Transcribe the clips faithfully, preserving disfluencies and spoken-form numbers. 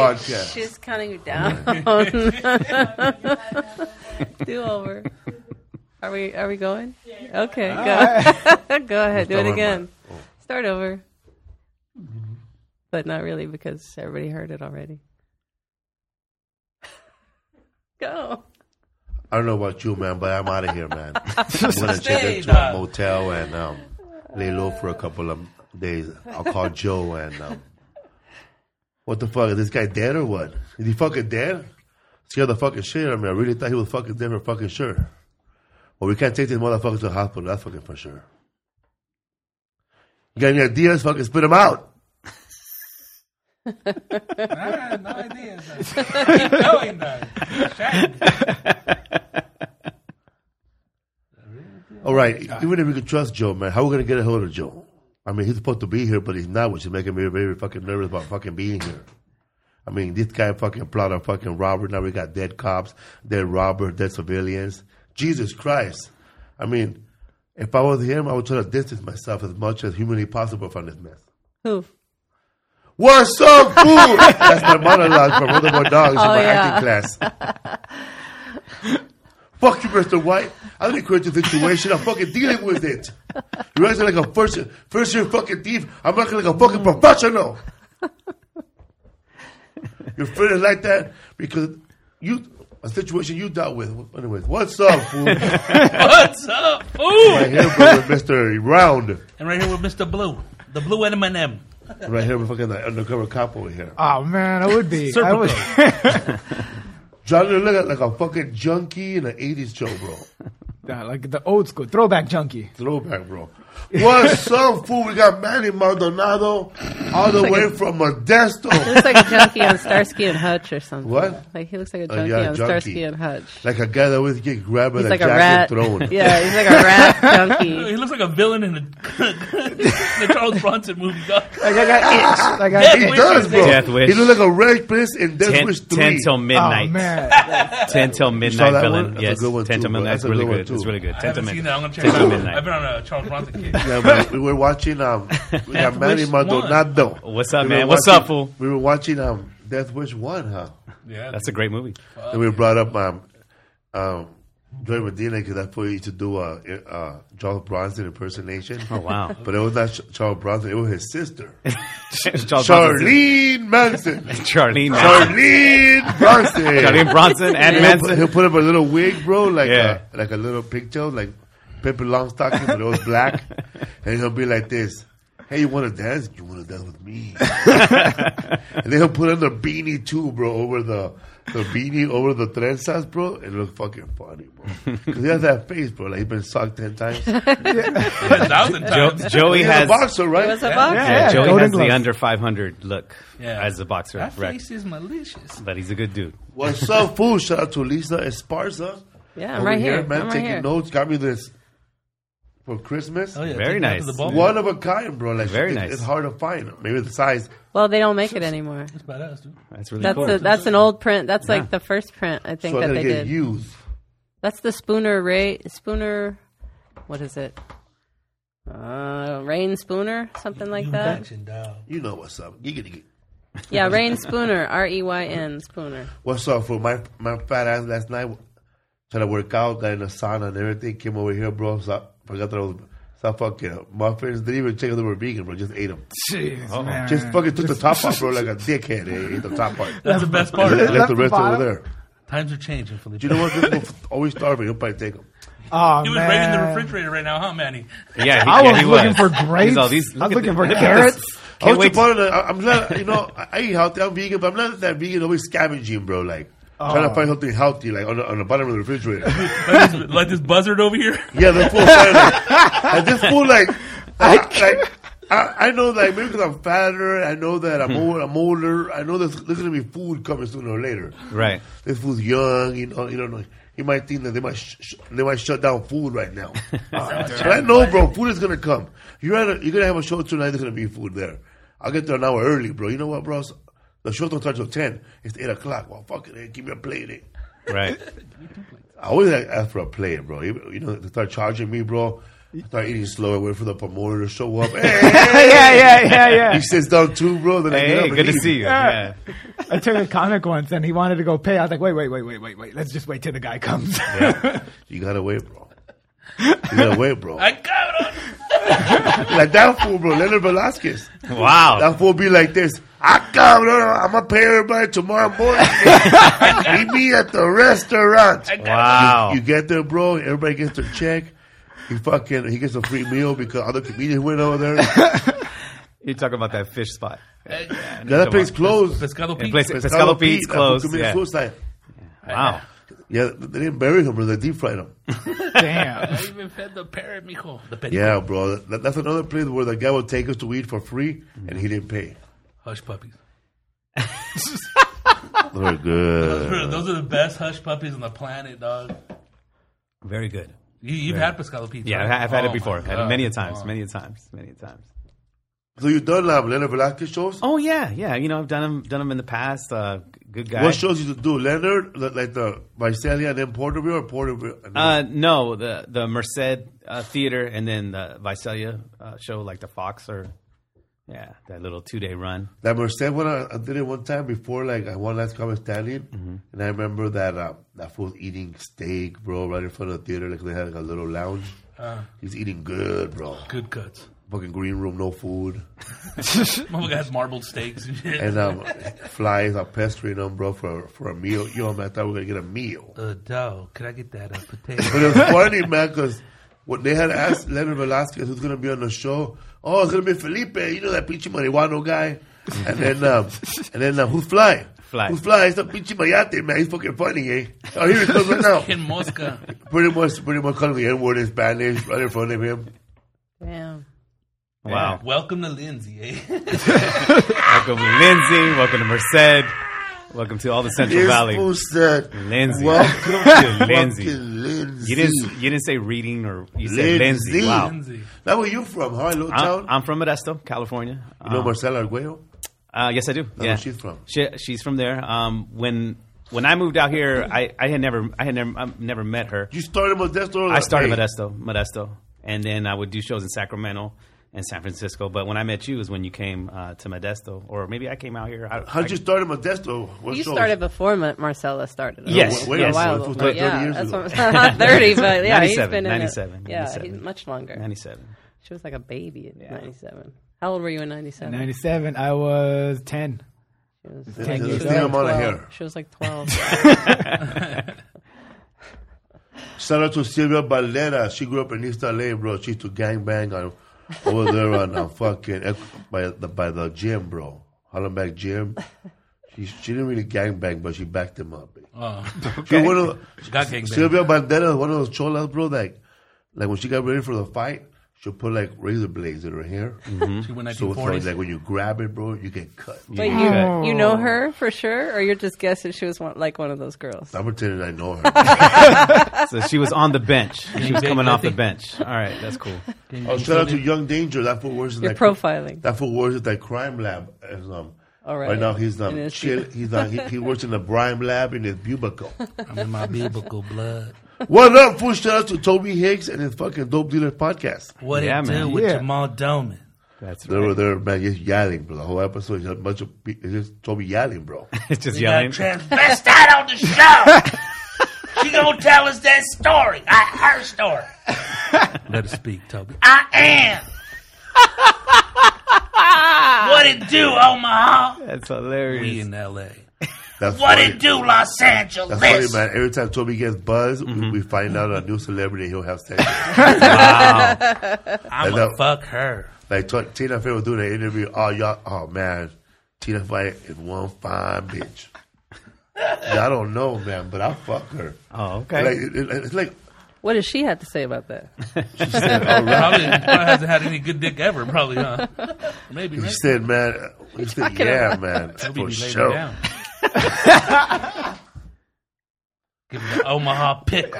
podcast. She's counting you down. Do over. Are we Are we going? Okay, go. Right. Go ahead. Do it again. Start over. But not really because everybody heard it already. Go. I don't know about you, man, but I'm out of here, man. I'm going to check into a motel and um, lay low for a couple of days. I'll call Joe and... Um, what the fuck? Is this guy dead or what? Is he fucking dead? Scare the fucking shit out of me. I really thought he was fucking dead for fucking sure. Well, we can't take these motherfuckers to the hospital. That's fucking for sure. You got any ideas? Fucking spit them out. I have no ideas. Keep going, though. All right. Even if we could trust Joe, man, how are we going to get a hold of Joe? I mean, he's supposed to be here, but he's not, which is making me very fucking nervous about fucking being here. I mean, this guy fucking plotted a fucking robbery. Now we got dead cops, dead robbers, dead civilians. Jesus Christ. I mean, if I was him, I would try to distance myself as much as humanly possible from this mess. Who? What's up, food? That's my monologue from Mother More Dogs in Oh, my yeah. acting class. Fuck you, Mister White. I didn't create the situation. I'm fucking dealing with it. You're acting like a first, first year fucking thief. I'm acting like a fucking professional. You're feeling like that because you a situation you dealt with. Anyways, what's up, fool? What's up, fool? Right here, brother, Mister Round. And right here with Mister Blue, the blue M and M. Right here, we're fucking the undercover cop over here. Oh man, I would be. I would. Johnny look like, like a fucking junkie in an eighties show, bro. Yeah, like the old school throwback junkie. Throwback, bro. What's up, fool? We got Manny Maldonado all the like way a- from Modesto. He looks like a junkie on Starsky and Hutch or something. What? Like he looks like a Oh, junkie yeah, on junkie. Starsky and Hutch. Like a guy that always get grabbed by He's the like a jacket rat. thrown. Yeah, he's like a rat junkie. He looks like a villain in the, the Charles Bronson movie. Like I got itch. Like I He itch. does, bro. Death Wish. He looks like a Red Prince in Death ten, Wish ten three. till Oh midnight. man. ten till saw midnight that villain. one? That's a Yes, good one ten too, till bro. midnight. That's It's a really good one good. too. It's really good. I ten till haven't seen that. I'm midnight. gonna check ten it till out. midnight. I've been on a Charles Bronson kick. Yeah, but we were watching, um, we got Death Manny Wish Maldonado. What's up, We were man? What's watching- up, fool? We were watching um, Death Wish one, huh? Yeah, That's a great movie. And we brought up um, um, Joy Medina because that's what he used to do a uh, uh, Charles Bronson impersonation. Oh wow. But it was not Ch- Charles Bronson, it was his sister. Charles Bronson. Charlene Manson. Charlene Manson. Charlene Bronson. Charlene Bronson and He'll put, Manson. he'll put up a little wig, bro, like Yeah. a, like a little pigtail, like Pippi Longstocking, but it was black. And he'll be like this. Hey, you want to dance? You want to dance with me? And then he'll put on the beanie too, bro, over the the beanie over the trenzas, bro. It looks fucking funny, bro. Because he has that face, bro. Like he's been sucked ten times. a thousand Jo- times. Joey He's a has boxer, He right? was a boxer. yeah, Yeah, Joey Golden has the Glove. under five hundred look Yeah. as a boxer. That Right. face is malicious. But he's a good dude. What's up, fool? Shout out to Lisa Esparza. Yeah, I'm Over right here. man, I'm right taking here. notes. Got me this for Christmas. Oh yeah, Very take it out nice. to the ball. One of a kind, bro. Like Very it- nice. It's hard to find. Maybe the size. Well, they don't make it anymore. That's badass, dude. That's really That's cool. a, that's an old print. That's Yeah. like the first print I think So I that gotta they get did. used. That's the Spooner Ray Spooner. What is it? Uh, Rain Spooner, something like that. Action, dog. You know what's up. Giggity. Yeah, Rain Spooner, R E Y N Spooner. What's up, fool? My my fat ass last night trying to work out, got in the sauna and everything. Came over here, bro. So I forgot that I was some fucking muffins. Didn't even check if they were vegan, bro. Just ate them. Jeez, man. Just fucking took the top off, bro, like a dickhead. Eh? Ate the top part. That's the best part. Left, Left the the rest over bottom? there. Times are changing, Felipe. Do you know what? People always starving. He'll probably take them. Oh He was man. raiding the refrigerator right now, huh, Manny? Yeah, he, I yeah, was he looking was. for grapes. He's all these, I look was looking at for the- look at carrots. this. I Can't was wait. part of the, I'm not, you know, I I eat healthy. I'm vegan, but I'm not that vegan. Always scavenging, bro. Like trying to find something healthy, like on the, on the bottom of the refrigerator. like, this, like this buzzard over here. Yeah, this fool, like, like this fool, like, like, like I, I know, like maybe because I'm fatter. I know that I'm old. I'm older. I know there's, there's gonna be food coming sooner or later. Right. This fool's young, you know. You don't know. He might think that they might sh- sh- they might shut down food right now. But I know, bro. Food is gonna come. You're at a, you're gonna have a show tonight. There's gonna be food there. I'll get there an hour early, bro. You know what, bro? The show don't start till ten. It's eight o'clock. Well, fuck it. eh, Give me a plate. Eh. Right. I always ask for a plate, bro. You, you know, to start charging me, bro. I start eating slow. I wait for the promoter to show up. Hey, yeah, yeah, yeah, yeah. he sits down too, bro. Then I get Hey, up and good to eat. see you. Yeah. I took a comic once, and he wanted to go pay. I was like, wait, wait, wait, wait, wait, wait. Let's just wait till the guy comes. Yeah. You gotta wait, bro. You gotta wait, bro. I got it on. Like that fool, bro. Leonard Velasquez. Wow. That fool be like this. I come, I'm gonna pay everybody tomorrow morning. Meet me at the restaurant. Wow. You, you get there, bro. Everybody gets their check. He fucking he gets a free meal because other comedians went over there. You're talking about that fish spot. Yeah. Yeah, that place closed. Pescado Yeah, Pete. place- Pescado Pete's Pete, that closed, fool committed yeah. suicide. Wow. Yeah, they didn't bury him, bro. They deep fried him. Damn. I even fed the parrot, mijo. The perico. Yeah, bro. That, that's another place where the guy would take us to eat for free, and he didn't pay. Hush puppies. They're good. Those are, those are the best hush puppies on the planet, dog. Very good. You, you've had Pescado Pete. Yeah, right? I've, I've had Oh it before. my Had it God. many a times, Oh. many a times, many a times. So you done um, Leonard Velasquez shows? Oh yeah, yeah. You know, I've done them, done them in the past. Uh, good guy. What shows you to do? Leonard, the- like the Visalia and then Porterville or Porterville? And then- Uh, no, the the Merced uh, Theater and then the Visalia uh, show, like the Fox or yeah, that little two day run. that Merced one, I, I did it one time before, like I won last comic standing, Mm-hmm. and I remember that uh, that fool eating steak, bro, right in front of the theater. Like they had like a little lounge. Uh, He's eating good, bro. good cuts. Fucking green room, no food, Motherfucker has marbled steaks and shit. and um, flies are pestering them, bro, for for a meal. Yo, man, I thought we were gonna get a meal. uh, dog, could I get that uh, potato? But it was funny, man, because when they had asked Leonard Velasquez who's going to be on the show, oh, it's going to be Felipe, you know that pinche marihuano guy. And then, um, and then, um, who's Fly? Fly. Who's Fly? It's the pinche mayate, man. He's fucking funny, eh? Oh, here he comes right now. In Mosca. Pretty much, pretty much calling the N-word in Spanish right in front of him. Damn. Wow. Welcome to Lindsay, eh? Welcome to Lindsay. Welcome to Merced. Welcome to all the Central This Valley. fool said, Lindsay. welcome to to Lindsay. fucking Lindsay. You didn't you didn't say reading or you said Lindsay. Lindsay. Wow. Lindsay. Now, where you from, huh? Little I'm, town? I'm from Modesto, California. You know Um, Marcela Arguello? Uh, yes, I do. That's yeah, where she's from. She, she's from there. Um, when when I moved out here, I, I had never I had never I never met her. You started Modesto? Or I started hey, Modesto, Modesto, and then I would do shows in Sacramento and San Francisco. But when I met you is when you came uh, to Modesto, or maybe I came out here. I, How'd I, you start in Modesto? What You shows? started before Ma- Marcella started. Yes, Wait, yes. a while It was before. like thirty Yeah, years that's ago. what, not thirty, but yeah, he's ninety-seven, been in ninety-seven, it. Yeah, ninety-seven. he's much longer. ninety-seven. She was like a baby in ninety-seven. How old were you in ninety-seven? ninety-seven, I was ten. She was, Ten she years was old. like Amount of twelve. hair. She was like twelve. Shout out to Silvia Valera. She grew up in East L A, bro. She used to gangbang on over there on uh, fucking by the by the gym, bro. Hollenbeck Gym. She she didn't really gangbang, but she backed him up. Oh. She was one of the, She got gangbanged. Silvia Bandera, was one of those cholas, bro. Like like when she got ready for the fight, she'll put like razor blades in her hair. She went So nineteen it's like, forties. like when you grab it, bro, you get cut. Wait, you you know her for sure, or you're just guessing she was one, like one of those girls? I'm pretending I know her. So she was on the bench. She was big coming off the lefty? bench. All right, that's cool. Oh, shout out to Young Danger. That fool works in You're that profiling. That fool works at that crime lab. As, um, All right. right now he's um In his chill, he's uh, he, he works in the crime lab in his cubicle. I'm in my biblical blood. What up, fool? Shout out to Toby Hicks and his fucking Dope Dealer podcast. What Yeah, it man. do with Yeah. Jamal Doman? That's They were right. there, man, just yelling, bro. The whole episode, just a bunch of people, it's just Toby yelling, bro. It's just We got yelling. transvestite on the show. She gonna tell us that story. I, her story. Let her speak, Toby. I am. What it do, Omaha? That's We hilarious. in L A. That's What funny. it do, Los Angeles? That's funny, man. Every time Toby gets buzzed, Mm-hmm. we, we find out a new celebrity he'll have sex with. I'ma know. fuck her. Like t- Tina Fey was doing an interview. Oh, y'all, oh man, Tina Fey is one fine bitch. Yeah, I don't know, man, but I'll fuck her. Oh, okay. Like, it, it, it's like, What does she have to say about that? she said, all right. Probably, probably hasn't had any good dick ever, probably, huh? Maybe, He right? said, man, he said, talking yeah, about? man, Toby for be laying sure. it down. Give him the Omaha pick.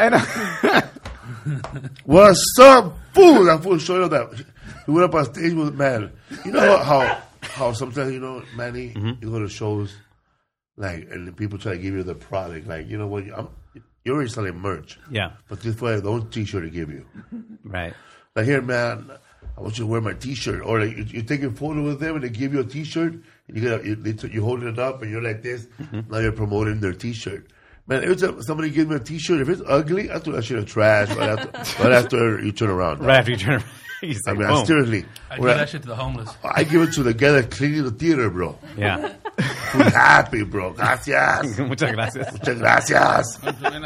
What's up, fool? That fool showed up that he went up on stage with man. You know how how sometimes you know, Manny, you go to shows like and people try to give you the product, like you know what, I'm, you're already selling merch, Yeah, but this way the only T-shirt to give you. right. Like, here, man, I want you to wear my T-shirt. Or like, you- you're taking photo with them and they give you a T-shirt and you get a, you, they t- you hold it up and you're like this. Mm-hmm. Now you're promoting their T-shirt. Man, every time somebody gives me a T-shirt, if it's ugly, I throw that shit in trash right after, right after you turn around. Right after you turn around. He's I like, mean, I boom. seriously. I give when that shit to the homeless. I give it to the guy that's cleaning the theater, bro. Yeah. Who's happy, bro. Gracias. Muchas gracias. Muchas gracias.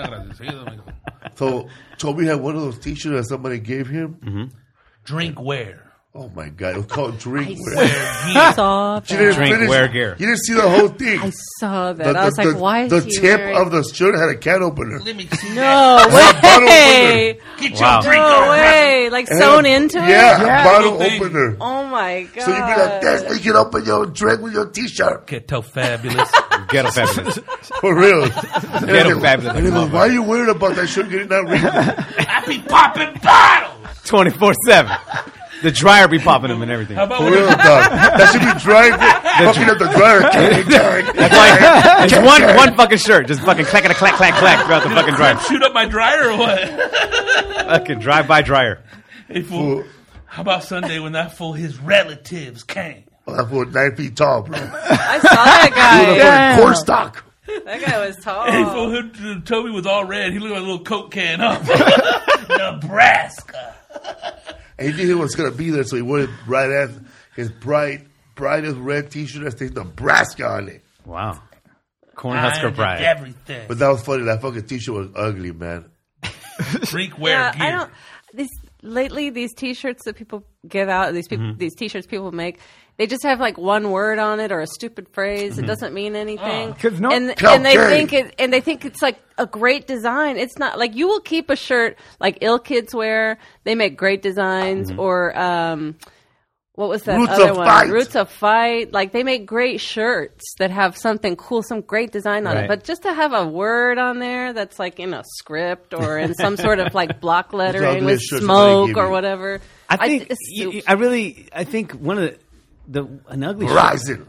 So, Toby had one of those T-shirts that somebody gave him. Drinkware. Oh, my God. It was called Drink. I saw She didn't that. Drink, finish- wear gear. You didn't see the whole thing. I saw that. The, I was the- like, the- why is the he tip wearing... of the shirt had a can opener. Let me see No bottle way! Get Wow. your drink No on, brother. way! Like It sewn had a- into it? Yeah, Yeah. a bottle Little thing. opener. Oh my god! So you'd be like, this, you can open your drink with your T-shirt. Ghetto fabulous. Ghetto fabulous. For real. Ghetto fabulous. And he goes, why are you worried about that shirt getting that wrinkle? I be popping bottles. twenty-four seven. The dryer be popping them and everything. How about For when real, you dog. That should be drying, fucking at the dryer. That's like, it's one, one fucking shirt. Just fucking clack, clack, clack, clack, clack throughout the fucking dryer. shoot up my dryer or what? Fucking drive-by dryer. Hey, fool. How about Sunday when that fool, his relatives came? That fool nine feet tall, bro. I saw that With guy. a Damn. fucking corn stock. That guy was tall. Hey, fool, who- Toby was all red. He looked like a little Coke can up. Nebraska. And he knew he was going to be there, so he wore it right at his bright, brightest red T-shirt that says Nebraska on it. Wow. Cornhusker I Bride. did everything. But that was funny. That fucking T-shirt was ugly, man. Drinkware Yeah, gear. I don't. These lately, these T-shirts that people give out, these people, these T-shirts people make, they just have like one word on it or a stupid phrase. It doesn't mean anything. 'Cause no- and and they Okay. think it, and they think it's like a great design. It's not like you will keep a shirt like Ill Kids wear. They make great designs, or um, what was that Roots other of one? Fight. Roots of Fight. Like they make great shirts that have something cool, some great design on Right. it. But just to have a word on there that's like in a script or in some sort of like block lettering with ugliest shirts smoke somebody or give you. whatever. I think, it's you- stupid. I really, I think one of the, the an ugly shirt. Verizon.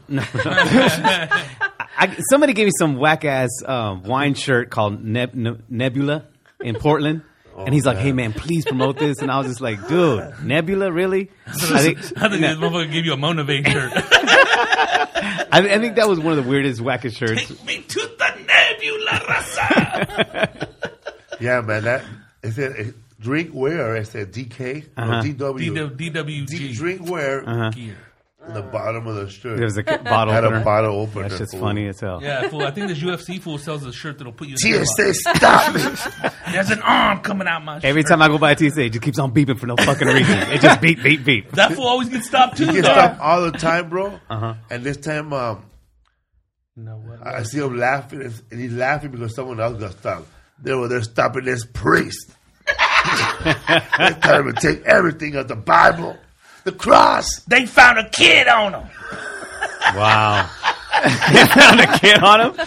I, somebody gave me some whack ass um, wine shirt called Neb- Neb- Nebula in Portland. And he's like, "Hey man, please promote this." And I was just like, "Dude, Nebula, really?" I think, I think this motherfucker give you a Motivate shirt. I, I think that was one of the weirdest, wackest shirts. Take me to the Nebula Raza. Yeah, man. That it said it, drinkware. It said D K, Uh-huh. no, D W, D W G D, drinkware Uh-huh. gear. in the bottom of the shirt. There was a bottle had opener. a bottle opener. That's just fool. funny as hell. Yeah, fool. I think this U F C fool sells a shirt that'll put you in T the S A, stop it. There's an arm coming out my shirt. Every time I go by T S A, it just keeps on beeping for no fucking reason. It just beep, beep, beep. That fool always gets stopped too. He gets though. stopped all the time, bro. Uh-huh. And this time, um, No, what? I see him laughing, and and he's laughing because someone else got stopped. They were there stopping this priest. They tell him to take everything of the Bible, the cross. They found a kid on him. Wow. They found a kid on him?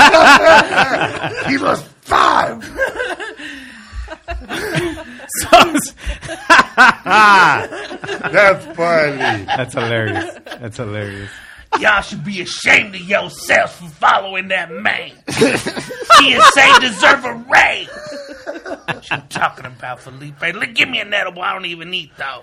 He was five. That's funny. That's hilarious. That's hilarious. Y'all should be ashamed of yourselves for following that man. He and Say deserve a raise. What you talking about, Felipe? Look, give me an edible. I don't even eat those.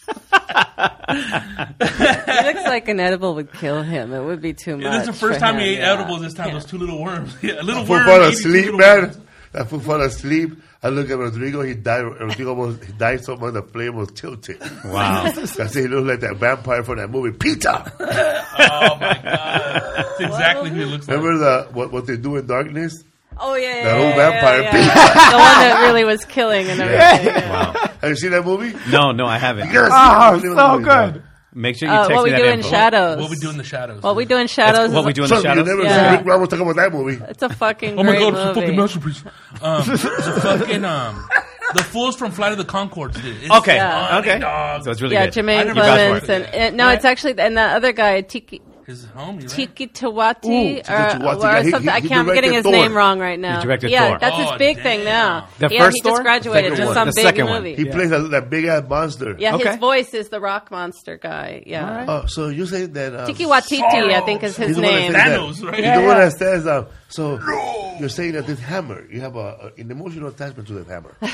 It looks like an edible would kill him. It would be too much. Yeah, this is the first for time him, he ate yeah. edibles. This time, Yeah. those two little worms. Yeah, a little Fool worm. fell eating two asleep, little man. worms. That fool fell asleep. I look at Rodrigo. He died. Rodrigo almost he died so much the flame was tilted. Wow. I said he looked like that vampire from that movie, Peter. Oh my god, that's exactly who he looks like. Remember the what, what they do in darkness? Oh yeah, yeah, That old yeah, vampire yeah, Peter. yeah. The one that really was killing and everything. Yeah. Wow. Have you seen that movie? No, no, I haven't. You gotta see Oh, that movie. so good. Make sure you Uh, text what me we that do in info. shadows. What we do in the shadows? What we do in shadows. What is- we do in the Trust me, you shadows? never Yeah. seen Rick Ramos talking about that movie. It's a fucking Oh my great god, it's a movie. fucking masterpiece. Um, it's a fucking um, the fools from Flight of the Conchords did. It's Okay, funny, okay. dog. So it's really yeah, good. I Jermaine never Clements got and, it. and no, Right. it's actually and that other guy Tiki His homie, right? Tiki Tawati Ooh, or, Tiki Tawati. or Yeah, he- something. he- I he can't. I'm getting his directed name Thor. wrong right now. He directed yeah, Thor. that's Oh, his big damn. thing now. The yeah, first he Thor? just graduated The to second some one. The big second one. movie. He plays that, that big ass monster. Yeah, Okay. his voice is the rock monster guy. Yeah, Oh, so you say that um, Tiki Watiti, I think is he's his the one that name. says Thanos, that. right? He's the one that says, um, so you're saying that this hammer, you have a, a, an emotional attachment to that hammer.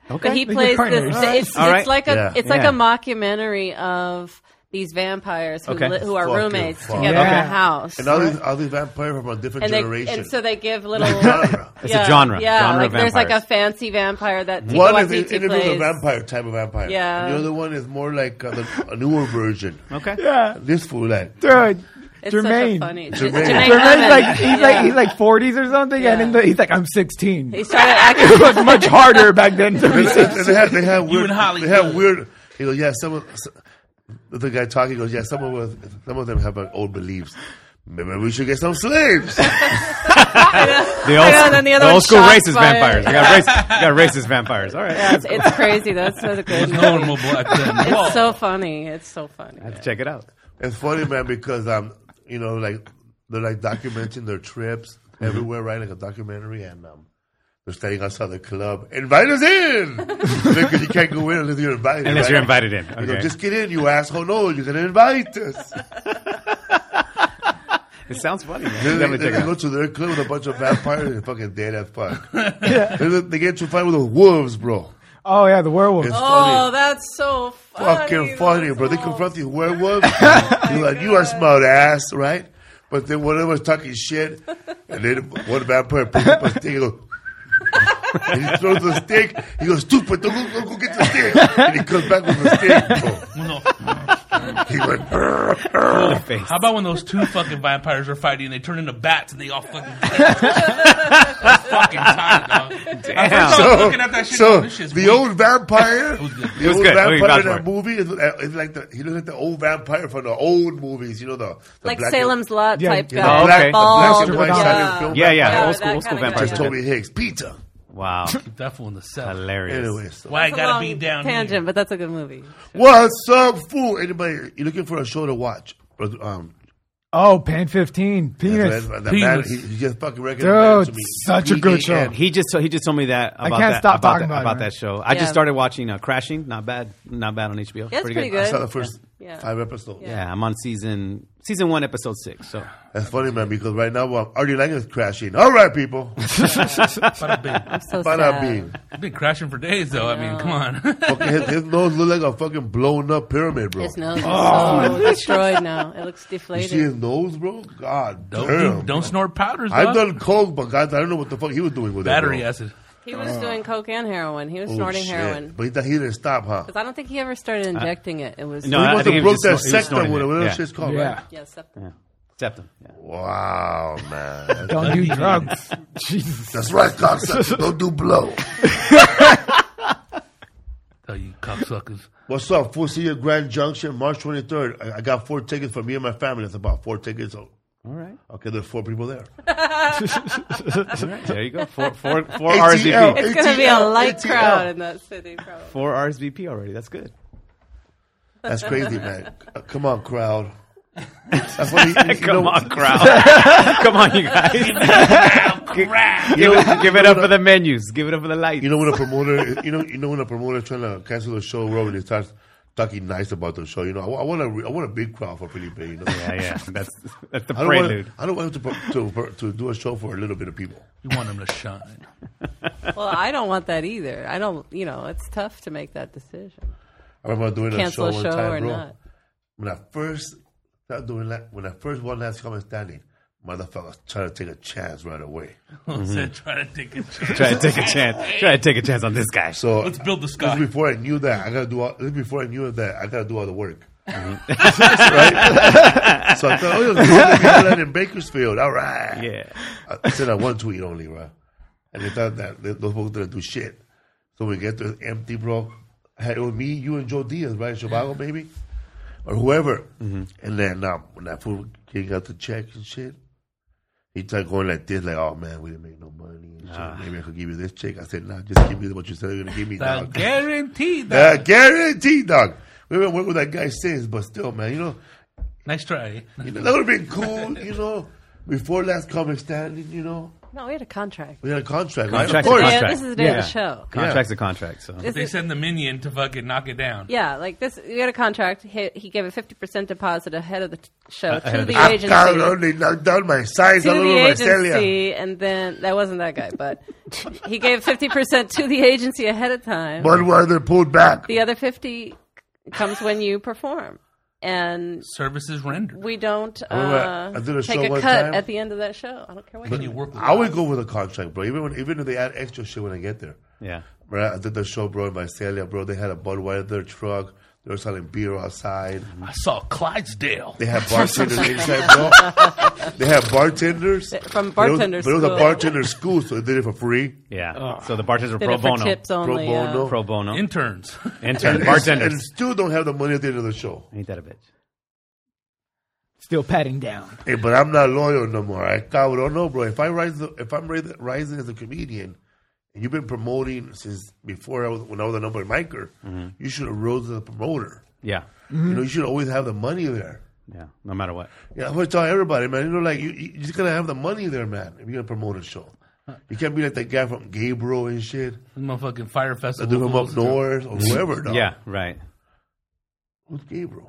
Okay. But he They're plays partners. this. It's, All right. it's like a Yeah. it's like Yeah. a mockumentary of these vampires who Okay. li- who are Fucking roommates fuck. together in Yeah. a house. And all these, all these vampires from a different And they generation. and so they give little genre. It's a genre. Yeah, Genre like of there's like a vampires. fancy vampire that Taika One is Waititi interviews plays. a vampire type of vampire. Yeah. And the other one is more like uh, the, a newer version. Okay. Yeah, This fool, like, dude. It's Jermaine. such a funny. Jermaine. Jermaine Jermaine's Clement. like he's Yeah. like he's like forties or something, Yeah. and in the, he's like I'm sixteen. He started It acting. was much harder back then. To be and, and, and they have, they have You weird. and Holly They have Good. weird. He goes, yeah. Some of the guy talking goes, yeah. Some of us, some of them have like, old beliefs. Maybe we should get some slaves. The old, I know, and then the other the old one's school shocked racist by it. vampires. You got, race, you got racist vampires. All right. Yeah, it's, it's crazy. That's so good. It's normal black then. Whoa. It's so funny. It's so funny. I have to check it out. It's funny, man, because um, you know, like they're like documenting their trips Mm-hmm. everywhere, right? Like a documentary, and um, they're standing outside the club. Invite us in, because you can't go in unless you're invited. Unless right? you're invited in. You go, Okay. just get in, you asshole. No, you're gonna invite us. It sounds funny, man. Then they, Definitely then check they it go out. to their club with a bunch of vampires and fucking dead as fuck. Then they get into a fight with the wolves, bro. Oh yeah, the werewolf. It's Oh, funny. that's so funny. Fucking funny, That's bro. They so confront these werewolves. You're like, you are smart ass, right? But then one of them was talking shit, and then one vampire picks up a stick and goes, and he throws the stick. He goes, stupid, don't go, don't go get the stick. And he comes back with the stick, bro. No. He went, The face. How about when those two fucking vampires are fighting and they turn into bats and they all fucking That's fucking tight, dog. Damn. At first I was looking at that shit so going, this shit's the weak. old vampire, was good. the It was old good. Okay, vampire vouch in for that it. movie is, is like the he looks like the old vampire from the old movies, you know the, the like black Salem's Lot Yeah, type yeah. guy. Oh, okay. black, black and white Yeah. silent film. Yeah, yeah. Yeah, old school, that old school kinda guy. vampires. Just are Toby good. Higgs, pizza. Wow. Keep that fool in the cell. Hilarious. Anyway, so. Why I It's a gotta long be down tangent, here? but that's a good movie. What's up, fool? Anybody, you looking for a show to watch? Um, Oh, Pan fifteen, penis. that, that Penis. man, he, he just fucking recommended it to Dude, me. such a good P show. A N. He just he just told me that I about can't that, stop about talking that, about it, about man. that show. I Yeah. just started watching uh, Crashing. Not bad. Not bad on H B O. Yeah, it's pretty I good. saw the first Yeah. five episodes. Yeah. Yeah, I'm on season season one, episode six. So That's funny, man, because right now I'm already like it's crashing. All right, people. Bada bing. I'm so Bada sad. bing. I've been crashing for days, though. I mean, come on. Fucking his, his nose look like a fucking blown up pyramid, bro. His nose is so destroyed now. It looks You deflated. see his nose, bro? God Don't damn. do, don't snort powders, I've dog. done coke, but God, I don't know what the fuck he was doing with Battery that, bro. acid. He was doing coke and heroin. He was Oh, snorting shit. heroin. But he, he didn't stop, huh? Because I don't think he ever started injecting it. It was No, he I must think have he was broke that just snor- he was sector, snorting whatever it. that Yeah. shit's called, Yeah. right? yeah, septum. yeah, septum. Yeah. Wow, man. Don't do drugs. Jesus. That's right, cocksucker. Don't do blow. Tell you cocksuckers. What's up? Fool, see you at Grand Junction, March twenty-third. I, I got four tickets for me and my family. That's about four tickets. So, All right. okay, there's four people there. All right. There you go. Four four four A T L. R S V P. It's going to be a A T L, light A T L. crowd in that city, probably. Four R S V P already. That's good. That's crazy, man. Uh, come on, crowd. That's what he, you Come know, on, crowd. Come on, you guys. give, Crap. give it, give it up for the menus. Give it up for the lights. You know when a promoter, you know, you know when a promoter is trying to cancel the show, Robert, he starts talking nice about the show. You know, I, wa- I want a, I want a big crowd for Felipe. You know, Yeah, yeah. That's that's the I don't want, prelude. I don't want him to, to to to do a show for a little bit of people. You want them to shine. Well, I don't want that either. I don't, you know, it's tough to make that decision. I remember doing a Cancel show a one show time, or bro. not. When I first started doing that, when I first won Last Common Standing, motherfuckers trying to take a chance right away. Said try to take a chance. Try to take a chance. Try to take a chance on this guy. So Let's build the this sky. is before I knew that. I gotta do all, this is before I knew that I gotta do all the work. right? So I thought, oh, let's do that in Bakersfield. All right. Yeah. I, I sent out one tweet only, right? And they thought that they, those folks didn't do shit. So we get to empty, bro. Hey, it was me, you, and Joe Diaz, right? Chicago, maybe? Or whoever. And then um, when that fool came out the check and shit, he started going like this, like, oh, man, we didn't make no money. And shit. Maybe I could give you this check. I said, nah, just give me what you said you're going to give me, The dog. guarantee Uh, that. guaranteed, dog. We haven't worked with that guy since, but still, man, you know, Nice try. you know that would have been cool, you know, before Last Comic Standing, you know. No, we had a contract. We had a contract. Contract's right? a Of course. Yeah, contract. this is the day Yeah. of the show. Contract's a contract. So This They is- send the minion to fucking knock it down. Yeah, like this. We had a contract. He, he gave a fifty percent deposit ahead of the t- show ahead to of the the- I agency. got only knocked down my size To all the over my celia. agency, and then that wasn't that guy, but he gave fifty percent to the agency ahead of time. Budweiser pulled back. The other fifty comes when you perform, and Services rendered. we don't Remember, uh, I did a take show a one cut time. at the end of that show. I don't care what Can you you do. work with I always us? go with a contract, bro. Even when, even if they add extra shit when I get there. yeah. Right? I did the show, bro, in my celia, bro. They had a Budweiser truck. They were selling beer outside. I saw Clydesdale. They had bartenders inside, bro. They had bartenders. From But it was- bartender But it was a school. bartender school, so they did it for free. Yeah. So the bartenders were Did pro it for bono. tips only. Pro yeah. bono. Pro bono. Interns. Intern. And, Bartenders. and still don't have the money at the end of the show. Ain't that a bitch? Still patting down. Hey, but I'm not loyal no more. I don't know, bro. If I rise, if I'm ris- rising as a comedian, and you've been promoting since before I was when I was a number micer, you should have rose as a promoter. Yeah. You know, you should always have the money there. Yeah. No matter what. Yeah, I'm gonna tell everybody, man. You know, like you, you just gotta have the money there, man. If you're gonna promote a show, you can't be like that guy from Gabriel and shit. Motherfucking fire That festival. dude from up fools. north or whoever. Dog. Yeah. Right. Who's Gabriel?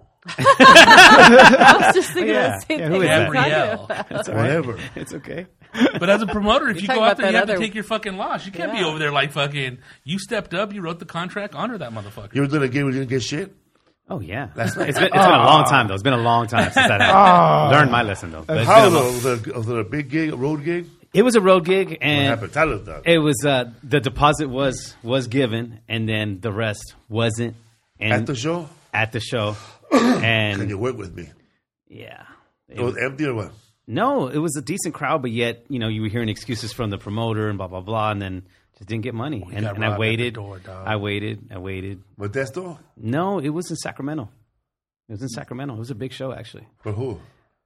I was just thinking Yeah. the same Yeah, thing. who is we were that? talking Gabrielle. about. It's all right. Whatever. It's okay. But as a promoter, if You're you talking go out about there, you that have to other- take your fucking loss. You can't be Yeah. over there like fucking, you stepped up, you wrote the contract, honor that motherfucker. You ever done a game where you didn't get shit? Oh yeah. It's been, it's been a long time though. It's been a long time since that happened. Learned my lesson though. But it's How been a though? long- Was it, was it a big gig, a road gig? It was a road gig, What and happened? Tell us that. it was uh, the deposit was was given, and then the rest wasn't. And At the show? at the show, Can you and work with me? yeah, It was empty or what? no, it was a decent crowd, but yet you know you were hearing excuses from the promoter and blah blah blah, and then just didn't get money. And, got and I robbed at the waited, door, dog. I waited, I waited. Modesto? No, it was in Sacramento. It was in Sacramento. It was a big show actually. For who?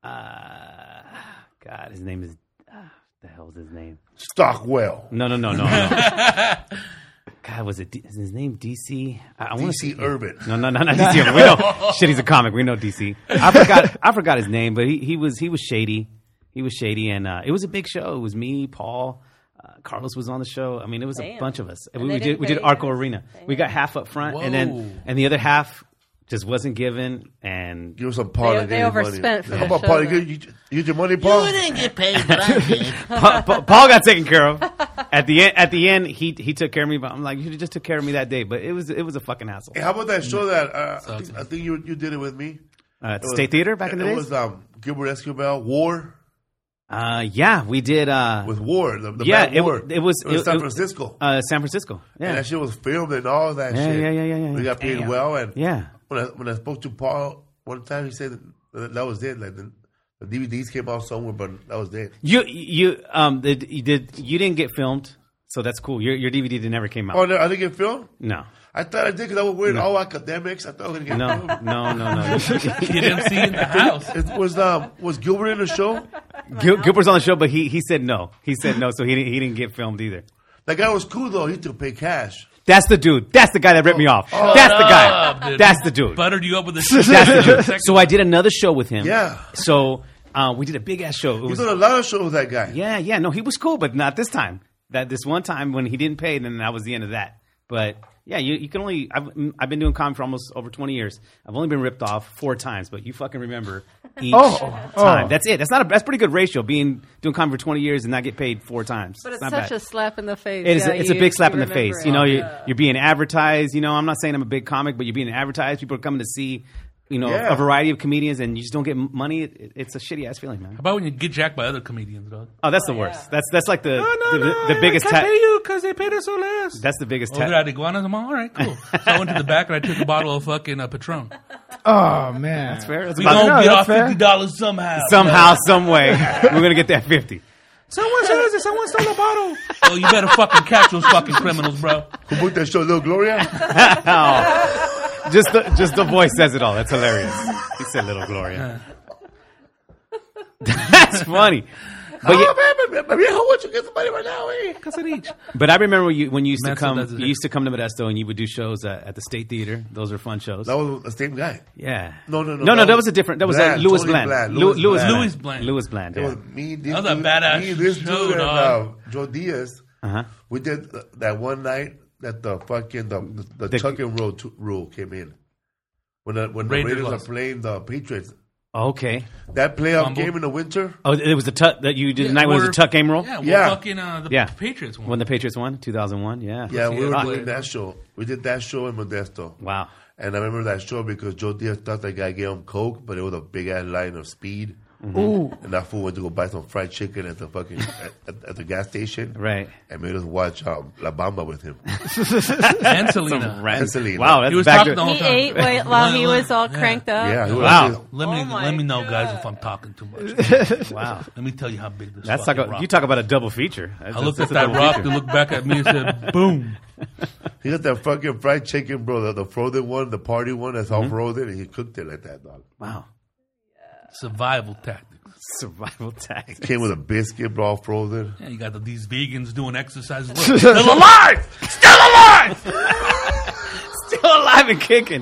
Uh, God, his name is. Uh, the hell's his name? Stockwell. No, no, no, no, no. God, was it D- is his name D C? I, I want D to C see Urban. No, no, no, not D C Urban. We know shit. He's a comic. We know D C. I forgot. I forgot his name, but he, he was he was shady. He was shady, and uh, it was a big show. It was me, Paul, uh, Carlos was on the show. I mean, it was a Damn. bunch of us. And we, they we did didn't we did pay Arco you? Arena. We got half up front, and Whoa. then and the other half just wasn't given. And Give us some Paul. They- and they get your overspent money. for How the about show, Paul? though. You, you, you get your money, Paul? You didn't get paid, but I did. Pa- Pa- Paul got taken care of. At the end, at the end, he he took care of me. But I'm like, you should have just took care of me that day. But it was it was a fucking hassle. Hey, how about that show that uh, I, think, I think you you did it with me? Uh, at It was- State Theater back in the It days. was um, Gilbert Escobar, War Uh, yeah, we did. Uh, with War. The, the yeah, band it, War. it was It was San it- Francisco. Uh, San Francisco. And Yeah, that shit was filmed and all that Yeah, shit. yeah, yeah, yeah, yeah. We got paid Damn. well. And yeah. when I when I spoke to Paul one time, he said that, that was it. Like the, the D V Ds came out somewhere, but that was it. You you um the, you did you didn't get filmed, so that's cool. Your your D V D never came out. Oh, no, I didn't get filmed. No, I thought I did because I was wearing all academics. I thought I was gonna get no, filmed. no, no, no. Get M C in the house. It was um was Gilbert in the show? Gil, Gilbert's on the show, but he he said no. He said no, so he didn't he didn't get filmed either. That guy was cool though. He had to pay cash. That's the dude. That's the guy that ripped me off. Oh, That's the guy. up, dude. That's the dude. Buttered you up with a That's the dude. So I did another show with him. Yeah. So uh, we did a big ass show. It He's was done a lot of shows with that guy. Yeah, yeah. No, he was cool, but not this time. That this one time when he didn't pay, then that was the end of that. But yeah, you, you can only. I've, I've been doing comedy for almost over twenty years. I've only been ripped off four times, but you fucking remember each Oh, time. oh. That's it. That's not a. That's pretty good ratio. Being doing comedy for twenty years and not get paid four times. But it's not such bad. a slap in the face. It is. Yeah, a, it's you- a big slap you in the face. remember You know, it. you're, you're being advertised. You know, I'm not saying I'm a big comic, but you're being advertised. People are coming to see, you know, Yeah. a variety of comedians, and you just don't get m- money. It, it's a shitty ass feeling, man. How about when you get jacked by other comedians, dog? Oh, that's the worst. That's that's like the the, the biggest. I ta- can't pay you because they paid us so less. That's the biggest. Oh, ta- they're at iguanas. I'm all, all right, cool. So I went to the back and I took a bottle of fucking uh, Patron. Oh man, That's fair. That's We about- gonna No, get that's off fair. fifty dollars somehow. somehow, some way, we're gonna get that fifty. Someone says it. Someone stole a bottle. Oh, you better fucking catch those fucking criminals, bro. Who booked that show, Little Gloria? Oh, just the just the voice says it all. That's hilarious. He said, "Little Gloria." That's funny. But yeah, oh, man, man, how much you get somebody right now, eh? Casa each. but I remember when you when you used to Manso come, does it. you used to come to Modesto and you would do shows at, at the State Theater. Those are fun shows. That was the same guy. Yeah. No, no, no. No, no, that that was was a different. That was Bland, uh, Louis Tony Bland. Bland, Louis, Louis Louis Bland. Bland. Louis Bland. Louis Bland. It Yeah. was me, this That was a dude, badass me, this show, dude, and dog. uh, Joe Diaz. Uh-huh. We did th- that one night that the fucking the the, the, The- chuck and roll t- rule came in when the, when the Raiders Raiders lost. are playing the Patriots. Okay. That playoff Fumble. game in the winter. Oh, it was the tuck that you did Yeah, the night when it was we're- a tuck game roll. Yeah, we're Yeah. fucking uh, the Yeah. Patriots won. When the Patriots won, two thousand one. Yeah. Yeah, we were Yeah. doing that show. We did that show in Modesto. Wow. And I remember that show because Joe Diaz thought that guy gave him coke, but it was a big ass line of speed. Ooh. And that fool went to go buy some fried chicken at the fucking at, at, at the gas station. Right. And made us watch um, La Bamba with him. and Selena. And Selena. Wow, that's He was back talking to, the whole He time. ate while, while he was all Yeah. cranked up. Yeah, he was Wow. just- Let me Oh my let me know, guys, God. if I'm talking too much. Wow. Let me tell you how big this. That's fucking like a, rock you talk about a double feature. That's- I looked that's at a that double rock feature. and looked back at me and said, "Boom." He got that fucking fried chicken, bro. The, the frozen one, the party one that's Mm-hmm. all frozen, and he cooked it like that, dog. Wow. Survival tactics. Survival tactics. Came with a biscuit, bro, all frozen. Yeah, you got the, these vegans doing exercises. Look, still alive! Still alive! Still alive and kicking.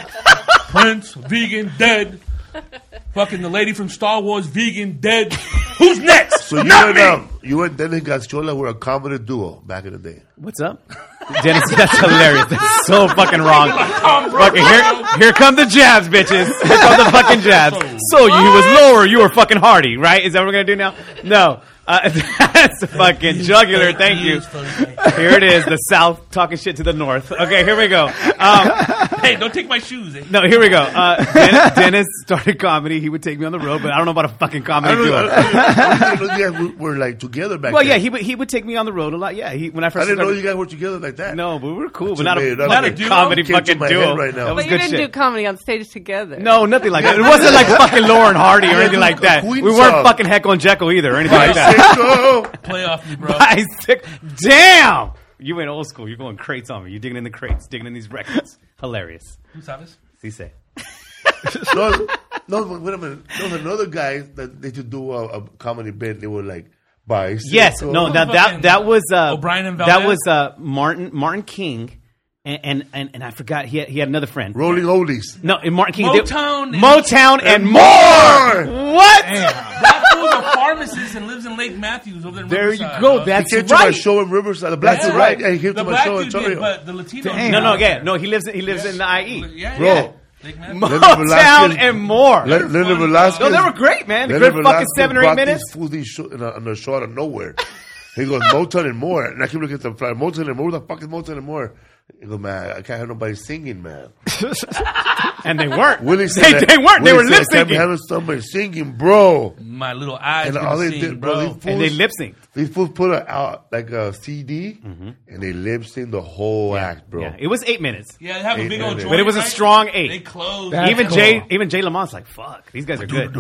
Prince, vegan, dead. Fucking the lady from Star Wars, vegan, dead. Who's next? So you Not and me! um, you and Dennis Gascola were a comedy duo back in the day. What's up? Dennis, that's hilarious. That's so fucking wrong. Fucking here, here come the jabs, bitches. Here come the fucking jabs. So you was lower, you were fucking Hardy, right? Is that what we're gonna do now? No. Uh, that's fucking jugular. Thank you. Here it is, the South talking shit to the North. Okay, here we go. Um, Hey, don't take my shoes. Eh? no, here we go. Uh, Dennis, Dennis started comedy. He would take me on the road, but I don't know about a fucking I comedy don't know. duo. I, I didn't know you guys were, were like together back Well, then. yeah, he would he would take me on the road a lot. Yeah, he, when I I first didn't know started, you guys were together like that. no, but we were cool, That's but not a, amazing. That's not a a duo? comedy Came to fucking my duo. head right now. That was But you good didn't shit. do comedy on stage together. No, nothing like that. It wasn't like fucking Lauren Hardy or Yeah, anything dude, like that. Queen We weren't song. fucking Heckle and Jekyll either or anything like that. Sicko. Play off me, bro. Bicycle. Damn! You went old school. You're going crates on me. You're digging in the crates, digging in these records. Hilarious. Who sabes? Sí sé. no, no, but wait a minute. There was another guy that they used to do a, a comedy bit. They were like, bicycle. Yes. No, now that Fucking that was uh, O'Brien and that Valdez? was uh, Martin Martin King, and and, and, and I forgot he had, he had another friend. Rolling Oldies. No, and Martin King. Motown they, and- Motown and, more. more! What? That fool's a pharmacist and lives in Lake Matthews over there in There you Riverside, go. dog. That's He came to my right. show in Riverside. The black Yeah. dude, right? Yeah, he came the to my black show in dude did, Ontario. but the Latino. Damn. No, no, yeah, no. He lives he lives in the I E. Yeah, Bro. yeah. Lake Matthews. Leonard Motown Velasquez- and more. Le- Leonard funny, Velasquez. No, they were great, man. They Leonard were fucking Velasquez seven or eight brought minutes. These fools these show, in, a, in a show out of nowhere. He goes, Motown and more. And I keep looking at the flyer. Motown and more. Who the fuck is Motown and more? He goes, man, I can't have nobody singing, man. And they weren't. Willie said they, that- they weren't. They Willie were said, lip I can't be syncing. having somebody singing, bro. My little eyes And can all they sing, did, bro. bro, these fools, And they lip synced. these fools put a, out like a C D, and they lip synced the whole act, bro. Yeah, it was eight minutes. Yeah, they have a Eight big old minutes. joint. But it was a right? strong eight. They closed. That's even cool. Jay, even Jay Lamont's like, fuck, these guys are good.